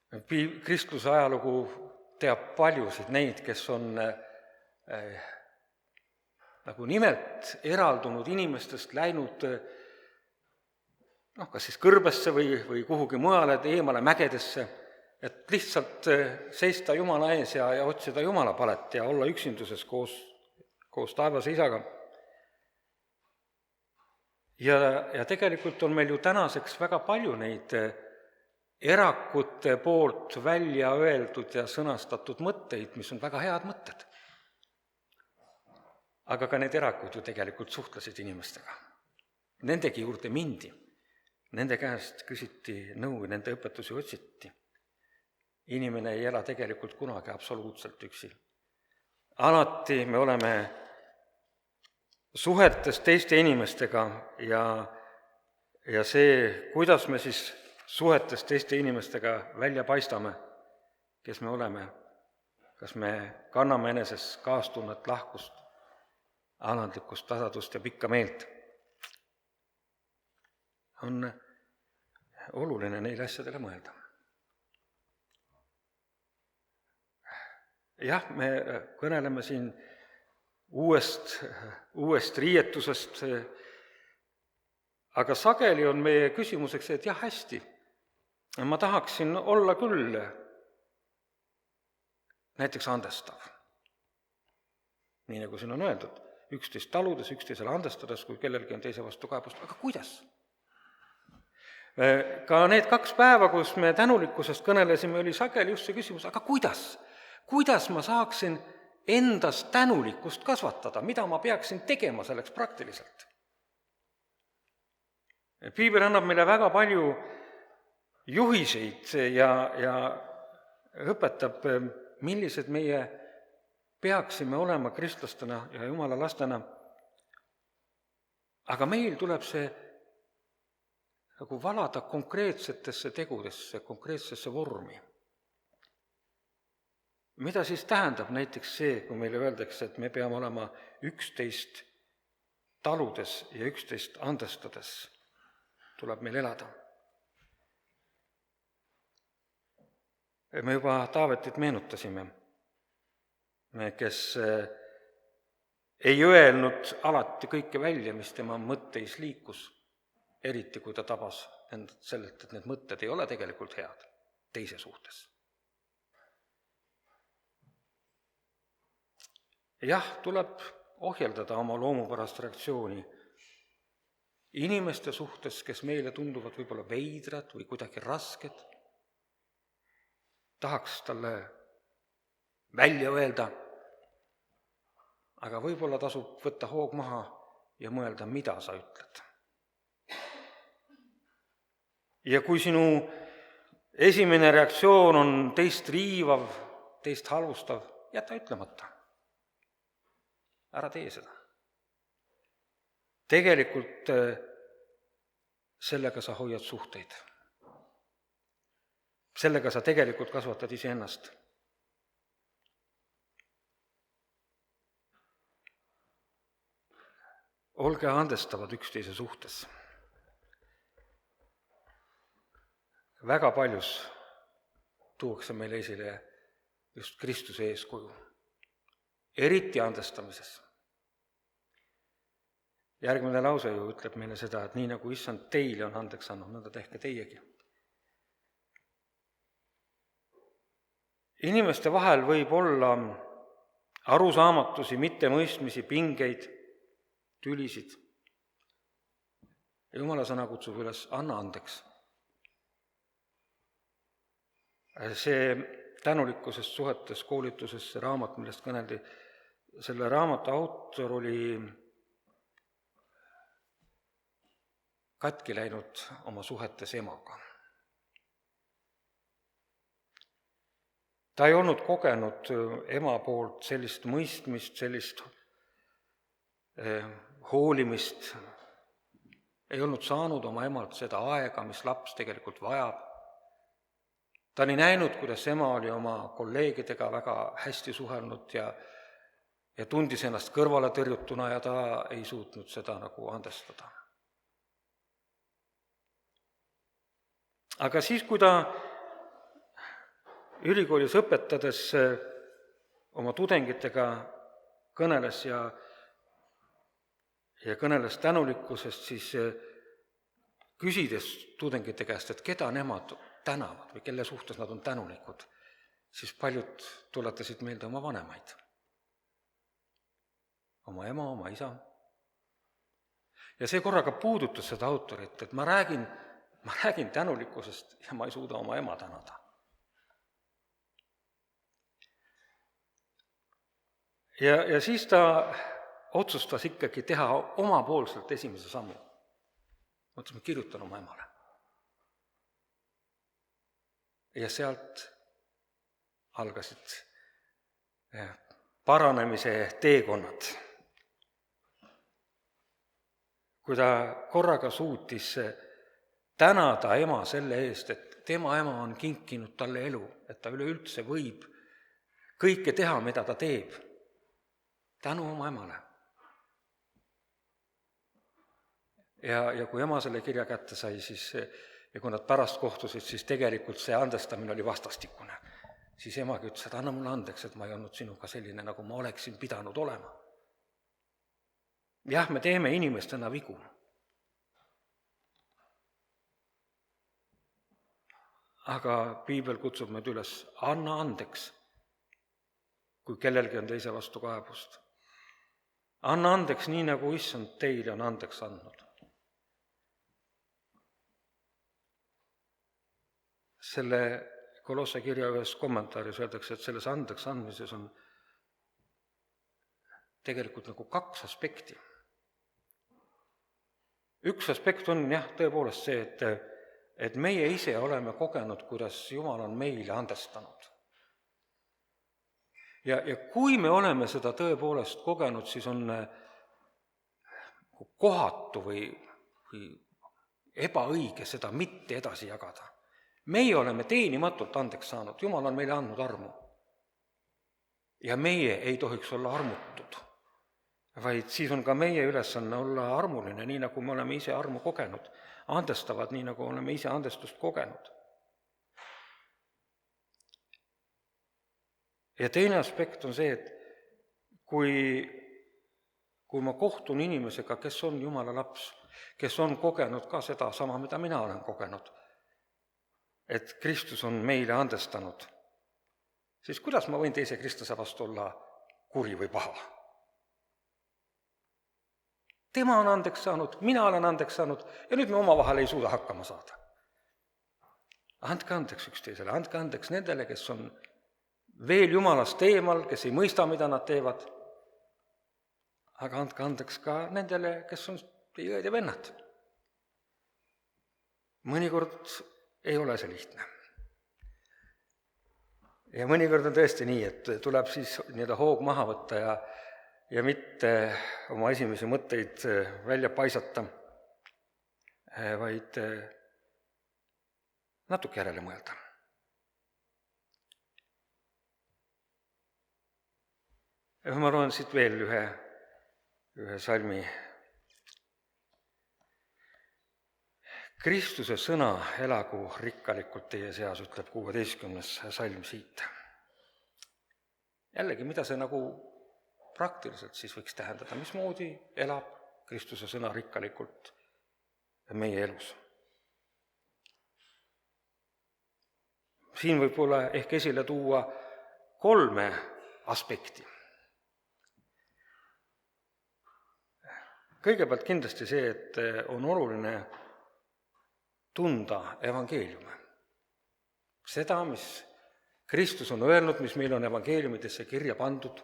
Pi-, kristluse ajalugu teab paljusid neid, kes on äh, nagu nimelt eraldunud inimestest läinud noh, kas siis kõrbesse või, või kuhugi mujale, eemale mägedesse, et lihtsalt seista Jumala ees ja, ja otsida Jumala palet ja olla üksinduses koos, koos taevase isaga. Ja, ja tegelikult on meil ju tänaseks väga palju neid erakute poolt välja öeldud ja sõnastatud mõtteid, mis on väga head mõtted. Aga ka need erakud ju tegelikult suhtlesid inimestega. Nendegi juurde mindi. Nende käest küsiti nõu, nende õpetusi otsiti. Inimene ei ela tegelikult kunagi absoluutselt üksi. Alati me oleme suhetes teiste inimestega ja, ja see, kuidas me siis suhetes teiste inimestega välja paistame, kes me oleme, kas me kanname eneses kaastunnet, lahkust, alandlikkust, tasadust ja pikka meelt, on oluline neile asjadele mõelda. Jah, me kõneleme siin uuest, uuest riietusest, aga sageli on meie küsimuseks, et jah, hästi, ma tahaksin olla küll näiteks andestav. Nii nagu siin on öeldud, üksteist taludes, üksteisele andestades, kui kellelgi on teise vastu kaebust, aga kuidas? Ka need kaks päeva, kus me tänulikkusest kõnelesime, oli sageli just see küsimus, aga kuidas? Kuidas ma saaksin endas tänulikkust kasvatada, mida ma peaksin tegema selleks praktiliselt? Piibel annab meile väga palju juhiseid ja, ja õpetab, millised meie peaksime olema kristlastena ja Jumala lastena. Aga meil tuleb see nagu valada konkreetsetesse tegudesse, konkreetsesse vormi. Mida siis tähendab näiteks see, kui meile öeldakse, et me peame olema üksteist taludes ja üksteist andestades, tuleb meil elada. Me juba Taavetit meenutasime, kes ei öelnud alati kõike välja, mis tema mõtteis liikus, eriti kui ta tabas end sellelt, et need mõtted ei ole tegelikult head teise suhtes. Jah, tuleb ohjeldada oma loomupärast reaktsiooni inimeste suhtes, kes meile tunduvad võib-olla veidrad või kuidagi rasked. Tahaks talle välja öelda, aga võib-olla tasub võtta hoog maha ja mõelda, mida sa ütled. Ja kui sinu esimene reaktsioon on teist riivav, teist halvustav, jäta ütlemata. Ära tee seda. Tegelikult sellega sa hoiad suhteid. Sellega sa tegelikult kasvatad iseennast. Olge andestavad üksteise suhtes. Väga paljus tuuakse meile esile just Kristuse eeskuju, eriti andestamises. Järgmine lause ju ütleb meile seda, et nii nagu issand teile on andeks andnud, nõnda tehke teiegi. Inimeste vahel võib olla arusaamatusi, mittemõistmisi, pingeid, tülisid. Jumala sõna kutsub üles, anna andeks. See tänulikkusest suhetes koolituses, see raamat, millest kõneldi, selle raamatu autor oli katki läinud oma suhetes emaga. Ta ei olnud kogenud ema poolt sellist mõistmist, sellist hoolimist, ei olnud saanud oma emalt seda aega, mis laps tegelikult vajab. Ta oli näinud, kuidas ema oli oma kolleegidega väga hästi suhelnud ja, ja tundis ennast kõrvale tõrjutuna ja ta ei suutnud seda nagu andestada. Aga siis, kui ta ülikoolis õpetades oma tudengitega kõneles ja, ja kõneles tänulikkusest, siis küsides tudengite käest, et keda nemad tänavad või kelle suhtes nad on tänulikud, siis paljud tuletasid meelde oma vanemaid. Oma ema, oma isa. Ja see korraga puudutas seda autorit, et ma räägin, ma räägin tänulikkusest ja ma ei suuda oma ema tänada. Ja, ja siis ta otsustas ikkagi teha omapoolselt esimese sammu. Mõtles, ma kirjutan oma emale. Ja sealt algasid paranemise teekonnad. Kui ta korraga suutis tänada ema selle eest, et tema ema on kinkinud talle elu, et ta üleüldse võib kõike teha, mida ta teeb, tänu oma emale. Ja, ja kui ema selle kirja kätte sai, siis, ja kui nad pärast kohtusid, siis tegelikult see andestamine oli vastastikune. Siis emagi ütles, et anna mulle andeks, et ma ei olnud sinuga selline, nagu ma oleksin pidanud olema. Jah, me teeme inimestena vigu. Aga piibel kutsub meid üles, anna andeks, kui kellelgi on teise vastu kaebust. Anna andeks nii, nagu issand teile on andeks andnud. Selle Kolosse kirja ühes kommentaaris öeldakse, et selles andeks andmises on tegelikult nagu kaks aspekti. Üks aspekt on jah, tõepoolest see, et, et meie ise oleme kogenud, kuidas Jumal on meile andestanud. Ja, ja kui me oleme seda tõepoolest kogenud, siis on kohatu või, või ebaõige seda mitte edasi jagada. Meie oleme teenimatult andeks saanud, Jumal on meile andnud armu. Ja meie ei tohiks olla armutud, vaid siis on ka meie ülesanne olla armuline, nii nagu me oleme ise armu kogenud, andestavad, nii nagu oleme ise andestust kogenud. Ja teine aspekt on see, et kui, kui ma kohtun inimesega, kes on Jumala laps, kes on kogenud ka seda sama, mida mina olen kogenud, et Kristus on meile andestanud, siis kuidas ma võin teise Kristuse vastu olla kuri või paha? Tema on andeks saanud, mina olen andeks saanud ja nüüd me omavahel ei suuda hakkama saada. Andke andeks üksteisele, andke andeks nendele, kes on veel Jumalast eemal, kes ei mõista, mida nad teevad, aga andke andeks ka nendele, kes on teie õed ja vennad. Mõnikord ei ole see lihtne. Ja mõnikord on tõesti nii, et tuleb siis nii-öelda hoog maha võtta ja, ja mitte oma esimesi mõtteid välja paisata, vaid natuke järele mõelda. Ja ma loen siit veel ühe, ühe salmi. Kristuse sõna elagu rikkalikult teie seas, ütleb kuueteistkümnes salm siit. Jällegi, mida see nagu praktiliselt siis võiks tähendada, mismoodi elab Kristuse sõna rikkalikult meie elus. Siin võib olla ehk esile tuua kolme aspekti. Kõigepealt kindlasti see, et on oluline tunda evangeeliume. Seda, mis Kristus on öelnud, mis meil on evangeeliumidesse kirja pandud,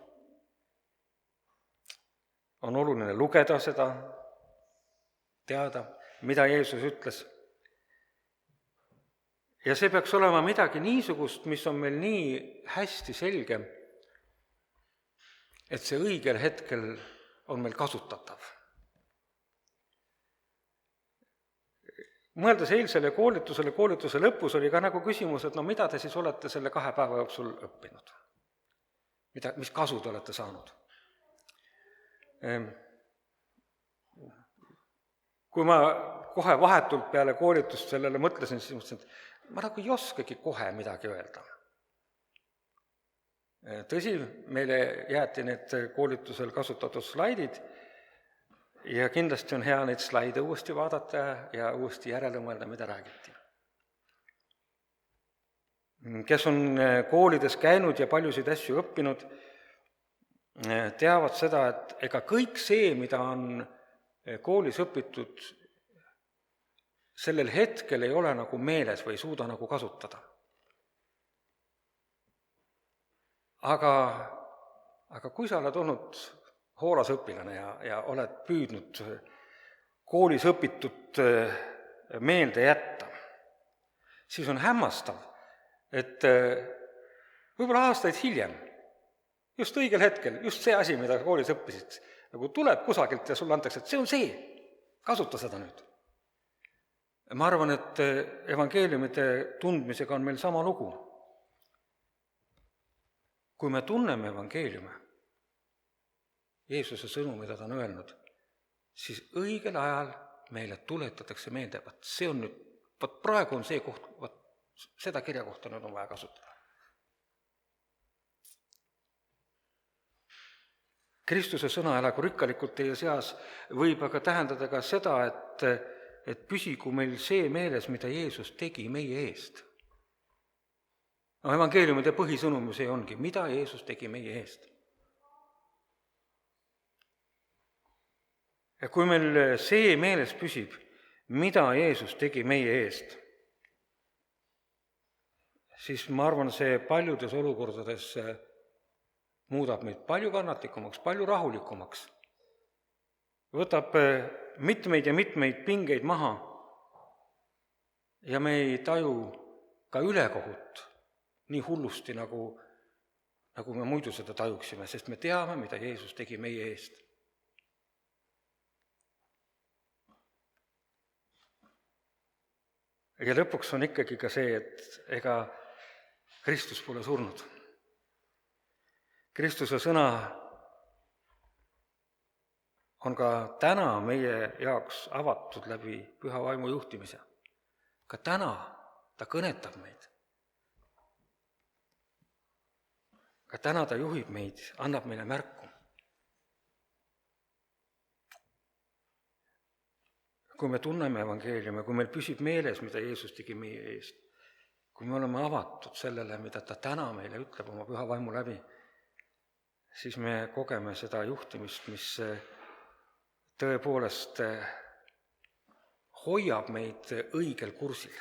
on oluline lugeda seda, teada, mida Jeesus ütles. Ja see peaks olema midagi niisugust, mis on meil nii hästi selge, et see õigel hetkel on meil kasutatav. Mõeldes eilsele koolitusele, koolituse lõpus oli ka nagu küsimus, et no mida te siis olete selle kahe päeva jooksul õppinud? Mida, mis kasu te olete saanud? Kui ma kohe vahetult peale koolitust sellele mõtlesin, siis mõtlesin, et ma nagu ei oskagi kohe midagi öelda. Tõsi, meile jäeti need koolitusel kasutatud slaidid ja kindlasti on hea neid slaide uuesti vaadata ja uuesti järele mõelda, mida räägiti. Kes on koolides käinud ja paljusid asju õppinud, teavad seda, et ega kõik see, mida on koolis õpitud, sellel hetkel ei ole nagu meeles või ei suuda nagu kasutada. Aga, aga kui sa oled olnud hoolas õpilane ja, ja oled püüdnud koolis õpitut meelde jätta, siis on hämmastav, et võib-olla aastaid hiljem, just õigel hetkel, just see asi, mida koolis õppisid, nagu tuleb kusagilt ja sulle antakse, et see on see, kasuta seda nüüd. Ma arvan, et evangeeliumide tundmisega on meil sama lugu. Kui me tunneme evangeeliume, Jeesuse sõnu, mida ta on öelnud, siis õigel ajal meile tuletatakse meelde, et see on nüüd, vaat praegu on see koht, vaat seda kirja kohta nüüd on vaja kasutada. Kristuse sõna elagu rikkalikult teie seas võib aga tähendada ka seda, et, et püsigu meil see meeles, mida Jeesus tegi meie eest. No, evangeeliumide põhisõnum see ongi, mida Jeesus tegi meie eest. Ja kui meil see meeles püsib, mida Jeesus tegi meie eest, siis ma arvan, see paljudes olukordades muudab meid palju kannatlikumaks, palju rahulikumaks. Võtab mitmeid ja mitmeid pingeid maha ja me ei taju ka ülekohut nii hullusti, nagu, nagu me muidu seda tajuksime, sest me teame, mida Jeesus tegi meie eest. Ja lõpuks on ikkagi ka see, et ega Kristus pole surnud. Kristuse sõna on ka täna meie jaoks avatud läbi püha vaimu juhtimise. Ka täna ta kõnetab meid. Ka täna ta juhib meid, annab meile märku. Kui me tunneme evangeeliumi, kui meil püsib meeles, mida Jeesus tegi meie eest, kui me oleme avatud sellele, mida ta täna meile ütleb oma püha vaimu läbi, siis me kogeme seda juhtimist, mis tõepoolest hoiab meid õigel kursil.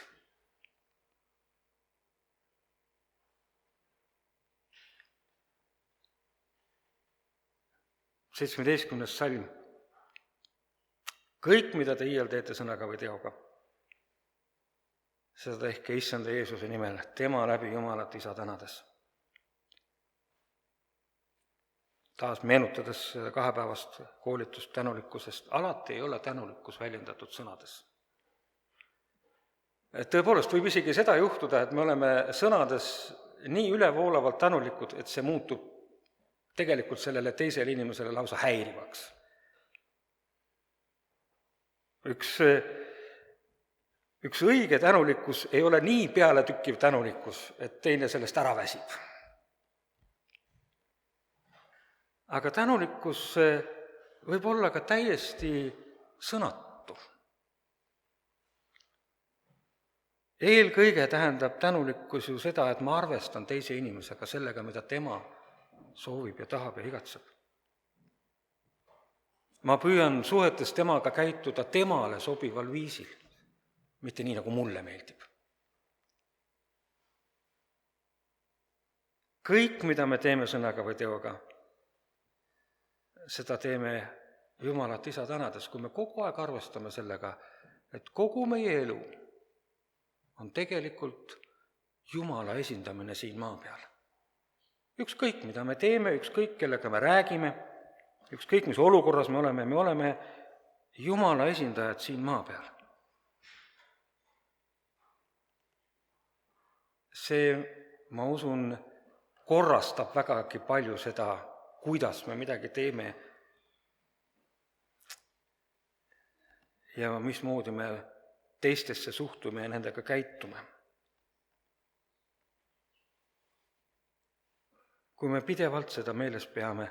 seitsmeteistkümnes salm. Kõik, mida te iial teete sõnaga või teoga, seda tehke issanda Jeesuse nimel, tema läbi Jumalat Isa tänades. Taas meenutades kahepäevast koolitust tänulikkusest, alati ei ole tänulikkus väljendatud sõnades. Tõepoolest võib isegi seda juhtuda, et me oleme sõnades nii ülevoolavalt tänulikud, et see muutub tegelikult sellele teisele inimesele lausa häirivaks. Üks, üks õige tänulikkus ei ole nii pealetükkiv tänulikkus, et teine sellest ära väsib. Aga tänulikkus võib olla ka täiesti sõnatu. Eelkõige tähendab tänulikkus ju seda, et ma arvestan teise inimesega sellega, mida tema soovib ja tahab ja igatseb. Ma püüan suhetes temaga käituda temale sobival viisil, mitte nii, nagu mulle meeldib. Kõik, mida me teeme sõnaga või teoga, seda teeme Jumalat Isa tänades, kui me kogu aeg arvestame sellega, et kogu meie elu on tegelikult Jumala esindamine siin maa peal. Ükskõik, mida me teeme, ükskõik, kellega me räägime, ükskõik, mis olukorras me oleme, me oleme Jumala esindajad siin maa peal. See, ma usun, korrastab vägagi palju seda, kuidas me midagi teeme ja mismoodi me teistesse suhtume ja nendega käitume. kui me pidevalt seda meeles peame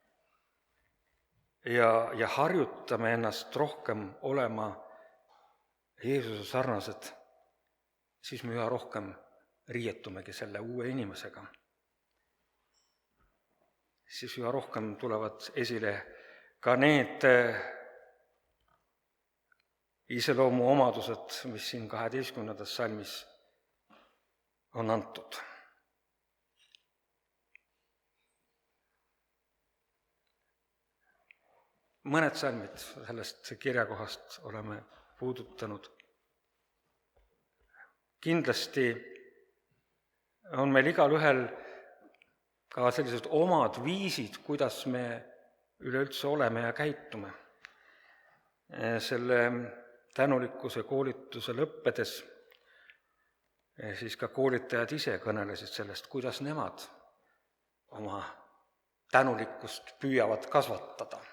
ja, ja harjutame ennast rohkem olema Jeesuse sarnased, siis me üha rohkem riietumegi selle uue inimesega. Siis üha rohkem tulevad esile ka need iseloomu omadused, mis siin kaheteistkümnendas salmis on antud. Mõned salmid sellest kirjakohast oleme puudutanud. Kindlasti on meil igalühel ka sellised omad viisid, kuidas me üleüldse oleme ja käitume. Selle tänulikkuse koolituse lõppedes siis ka koolitajad ise kõnelesid sellest, kuidas nemad oma tänulikkust püüavad kasvatada.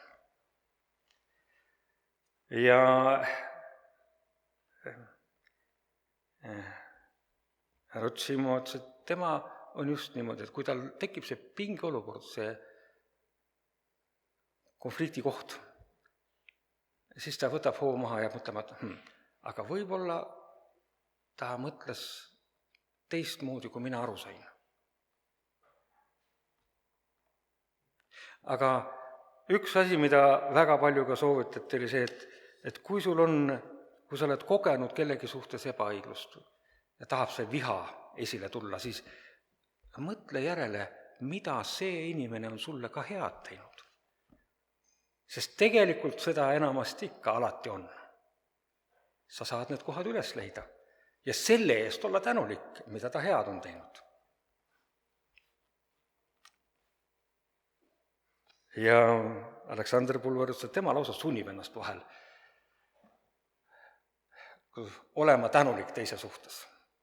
Ja härra Otsimo ütles, et tema on just niimoodi, et kui tal tekib see pingeolukord, see konflikti koht, siis ta võtab hoo maha ja mõtlema, et hm, aga võib-olla ta mõtles teistmoodi, kui mina aru sain. Aga üks asi, mida väga palju ka soovitati, oli see, et, et kui sul on, kui sa oled kogenud kellegi suhtes ebaõiglust ja tahab see viha esile tulla, siis mõtle järele, mida see inimene on sulle ka head teinud. Sest tegelikult seda enamasti ikka alati on. Sa saad need kohad üles leida ja selle eest olla tänulik, mida ta head on teinud. Ja Aleksander Pulver ütles, et tema lausa sunnib ennast vahel olema tänulik teise suhtes.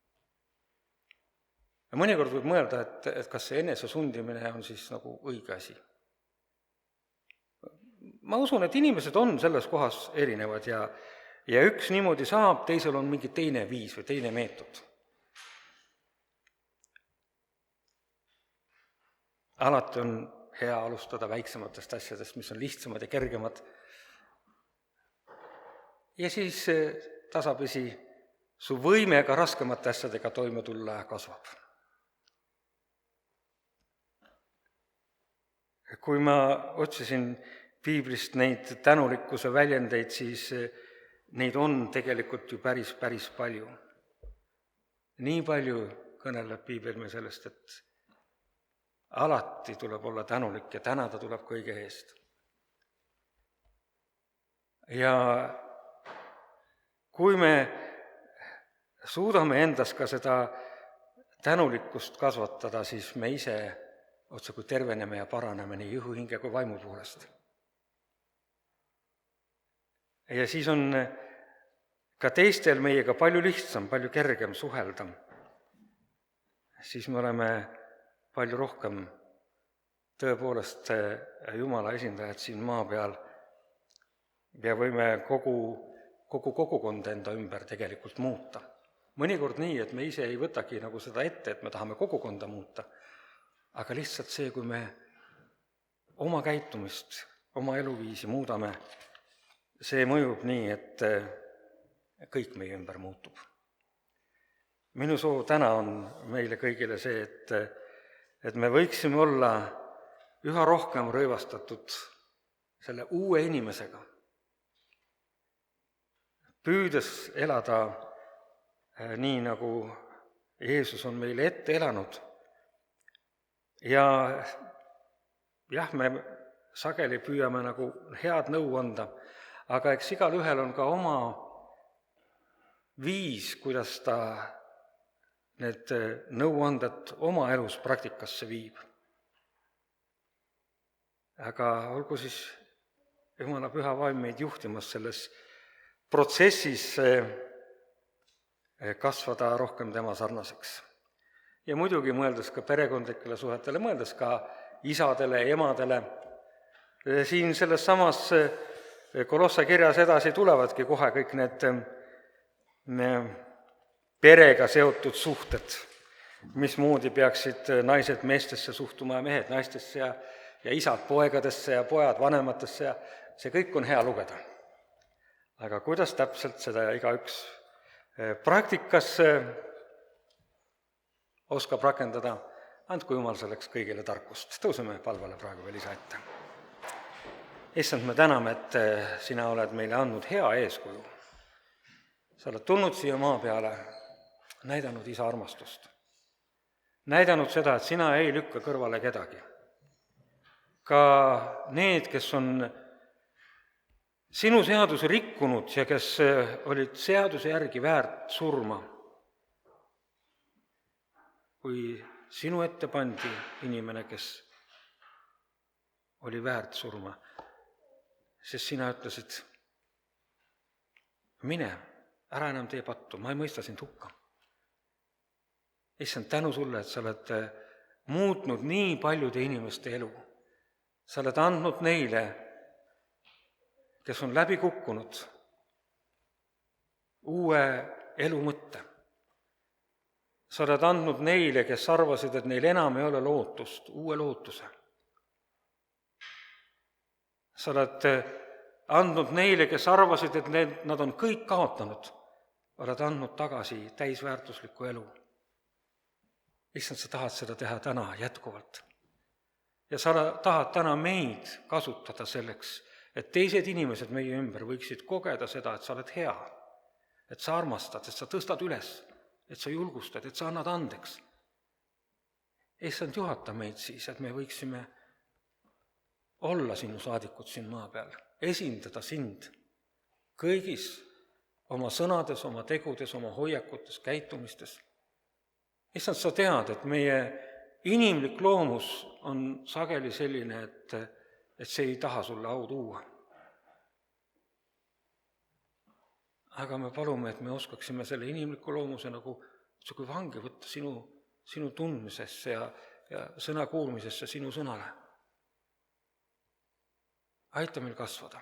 Ja mõnikord võib mõelda, et, et kas see enese sundimine on siis nagu õige asi. Ma usun, et inimesed on selles kohas erinevad ja, ja üks niimoodi saab, teisel on mingi teine viis või teine meetod. Alati on hea alustada väiksematest asjadest, mis on lihtsamad ja kergemad. Ja siis tasapisi su võime ka raskemate asjadega toime tulla kasvab. Kui ma otsisin piiblist neid tänulikkuse väljendeid, siis neid on tegelikult ju päris, päris palju. Nii palju kõneleb piibel me sellest, et alati tuleb olla tänulik ja tänada tuleb kõige eest. Ja kui me suudame endas ka seda tänulikkust kasvatada, siis me ise otse kui terveneme ja paraneme nii ihu, hinge kui vaimu poolest. Ja siis on ka teistel meiega palju lihtsam, palju kergem suhelda. Siis me oleme palju rohkem tõepoolest Jumala esindajad siin maa peal ja võime kogu, kogu kogukonda enda ümber tegelikult muuta. Mõnikord nii, et me ise ei võtagi nagu seda ette, et me tahame kogukonda muuta, aga lihtsalt see, kui me oma käitumist, oma eluviisi muudame, see mõjub nii, et kõik meie ümber muutub. Minu soov täna on meile kõigile see, et et me võiksime olla üha rohkem rõivastatud selle uue inimesega, püüdes elada nii, nagu Jeesus on meile ette elanud. Ja jah, me sageli püüame nagu head nõu anda, aga eks igal ühel on ka oma viis, kuidas ta need nõuanded oma elus praktikasse viib. Aga olgu siis Jumala püha vaim meid juhtimas selles protsessis kasvada rohkem tema sarnaseks. Ja muidugi mõeldes ka perekondlikele suhetele, mõeldes ka isadele, emadele. Siin selles samas Kolossa kirjas edasi tulevadki kohe kõik need perega seotud suhted, mismoodi peaksid naised meestesse suhtuma ja mehed naistesse ja, ja isad poegadesse ja pojad vanematesse ja see kõik on hea lugeda. Aga kuidas täpselt seda igaüks praktikas oskab rakendada, andku Jumal selleks kõigile tarkust. Tõuseme palvele praegu veel isa ette. Issand, me täname, et sina oled meile andnud hea eeskuju. Sa oled tulnud siia maa peale, näidanud isa armastust. Näidanud seda, et sina ei lükka kõrvale kedagi. Ka need, kes on sinu seaduse rikkunud ja kes olid seaduse järgi väärt surma, kui sinu ette pandi inimene, kes oli väärt surma, sest sina ütlesid, mine, ära enam tee pattu, ma ei mõista sind hukka. Issand, tänu sulle, et sa oled muutnud nii paljude inimeste elu. Sa oled andnud neile, kes on läbi kukkunud, uue elu mõtte. Sa oled andnud neile, kes arvasid, et neil enam ei ole lootust, uue lootuse. Sa oled andnud neile, kes arvasid, et need, nad on kõik kaotanud, oled andnud tagasi täisväärtuslikku elu. Issand, sa tahad seda teha täna jätkuvalt. Ja sa tahad täna meid kasutada selleks, et teised inimesed meie ümber võiksid kogeda seda, et sa oled hea, et sa armastad, et sa tõstad üles, et sa julgustad, et sa annad andeks. Issand, juhata meid siis, et me võiksime olla sinu saadikud siin maa peal, esindada sind kõigis oma sõnades, oma tegudes, oma hoiakutes, käitumistes. Issand, sa tead, et meie inimlik loomus on sageli selline, et, et see ei taha sulle au tuua. Aga me palume, et me oskaksime selle inimliku loomuse nagu kui vangi võtta sinu, sinu tundmisesse ja, ja sõna kuulmisesse sinu sõnale. Aita meil kasvada.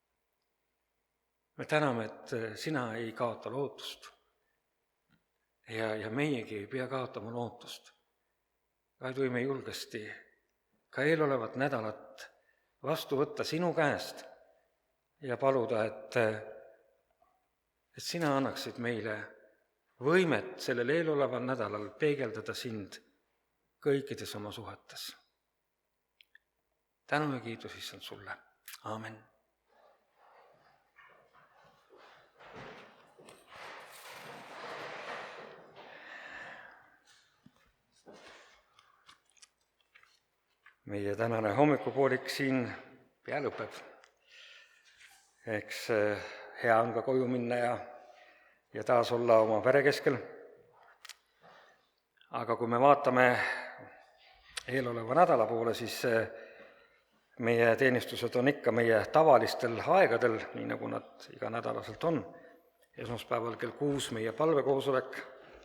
Me täname, et sina ei kaota lootust ja, ja meiegi ei pea kaotama lootust, vaid võime julgesti ka eelolevat nädalat vastu võtta sinu käest ja paluda, et, et sina annaksid meile võimet sellel eeloleval nädalal peegeldada sind kõikides oma suhetes. Tänu ja kiitus, issand, sulle. Aamen. Meie tänane hommikupoolik siin pea lõpeb. Eks hea on ka koju minna ja, ja taas olla oma pere keskel. Aga kui me vaatame eeloleva nädala poole, siis meie teenistused on ikka meie tavalistel aegadel, nii nagu nad iga nädalaselt on. Esmaspäeval kell kuus meie palvekoosolek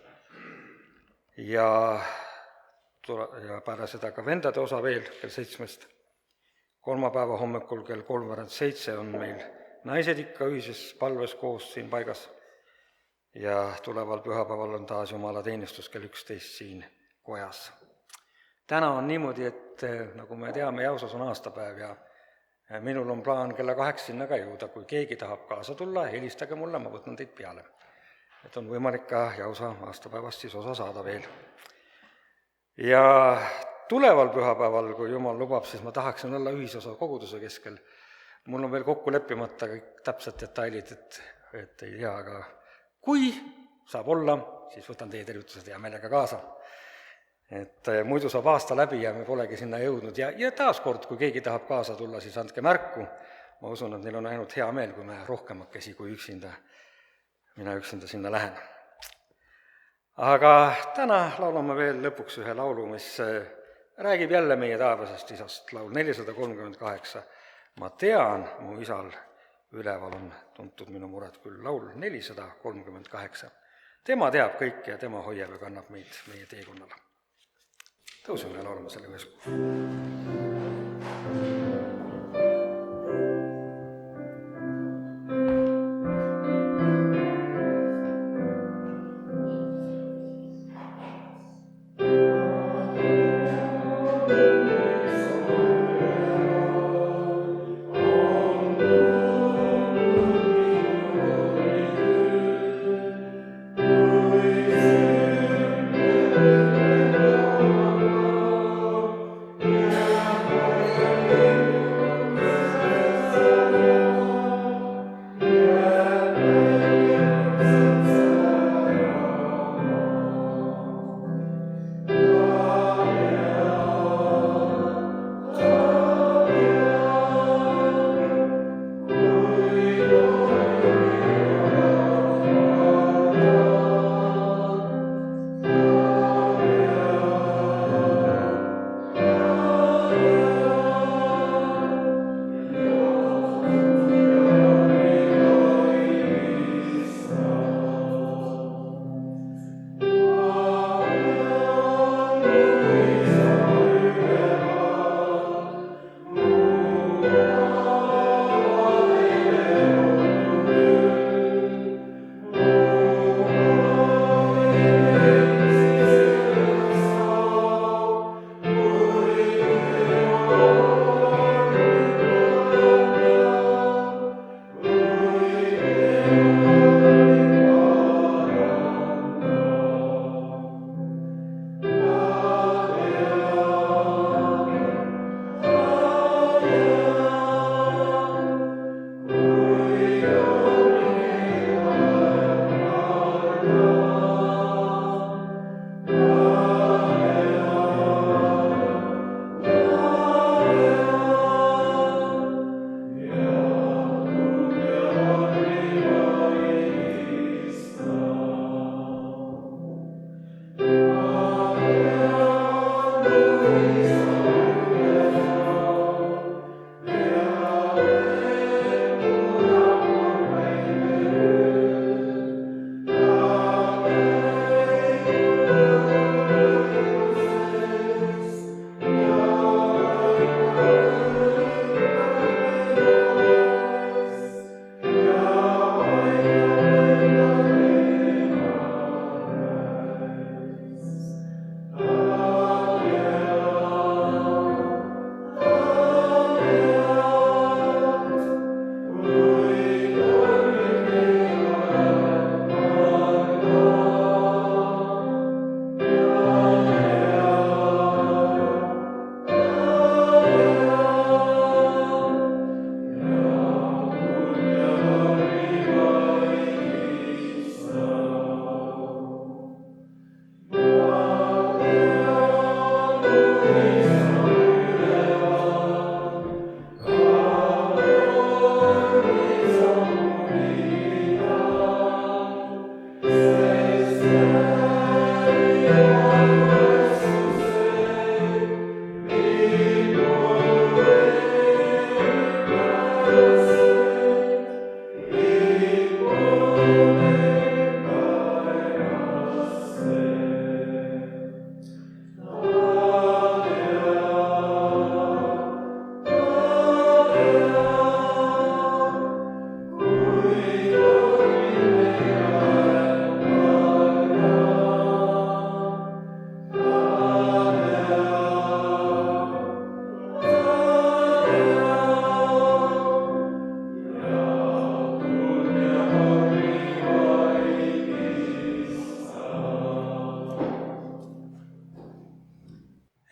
ja ja pära seda ka vendade osa veel kell seitsmest. Kolmapäeva hommikul kell kolmveerand seitse on meil naised ikka ühises palves koos siin paigas ja tuleval pühapäeval on taas Jumala teenistus kell üksteist siin kojas. Täna on niimoodi, et nagu me teame, Jausas on aastapäev ja minul on plaan kella kaheks sinna ka jõuda. Kui keegi tahab kaasa tulla, helistage mulle, ma võtan teid peale. Et on võimalik ka Jausa aastapäevast siis osa saada veel. Ja tuleval pühapäeval, kui Jumal lubab, siis ma tahaksin olla ühisosa koguduse keskel. Mul on veel kokku leppimata kõik täpsed detailid, et, et ei tea, aga kui saab olla, siis võtan teie tervitused hea meelega kaasa. Et muidu saab aasta läbi ja me polegi sinna jõudnud. Ja, ja taaskord, kui keegi tahab kaasa tulla, siis andke märku. Ma usun, et neil on ainult hea meel, kui me rohkemakesi kui üksinda, mina üksinda sinna lähen. Aga täna laulame veel lõpuks ühe laulu, mis räägib jälle meie taevasest isast, laul nelisada kolmkümmend kaheksa. Ma tean, mu isal üleval on tuntud minu mured küll, laul nelisada kolmkümmend kaheksa. Tema teab kõike ja tema hoiab ja kannab meid meie teekonnale. Tõusime ja laulame selle ühes.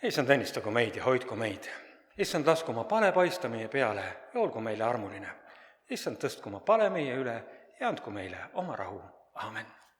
issand, õnnistagu meid ja hoidku meid. issand, lasku oma pale paista meie peale ja olgu meile armuline. issand, tõstku oma pale meie üle ja andku meile oma rahu. Aamen.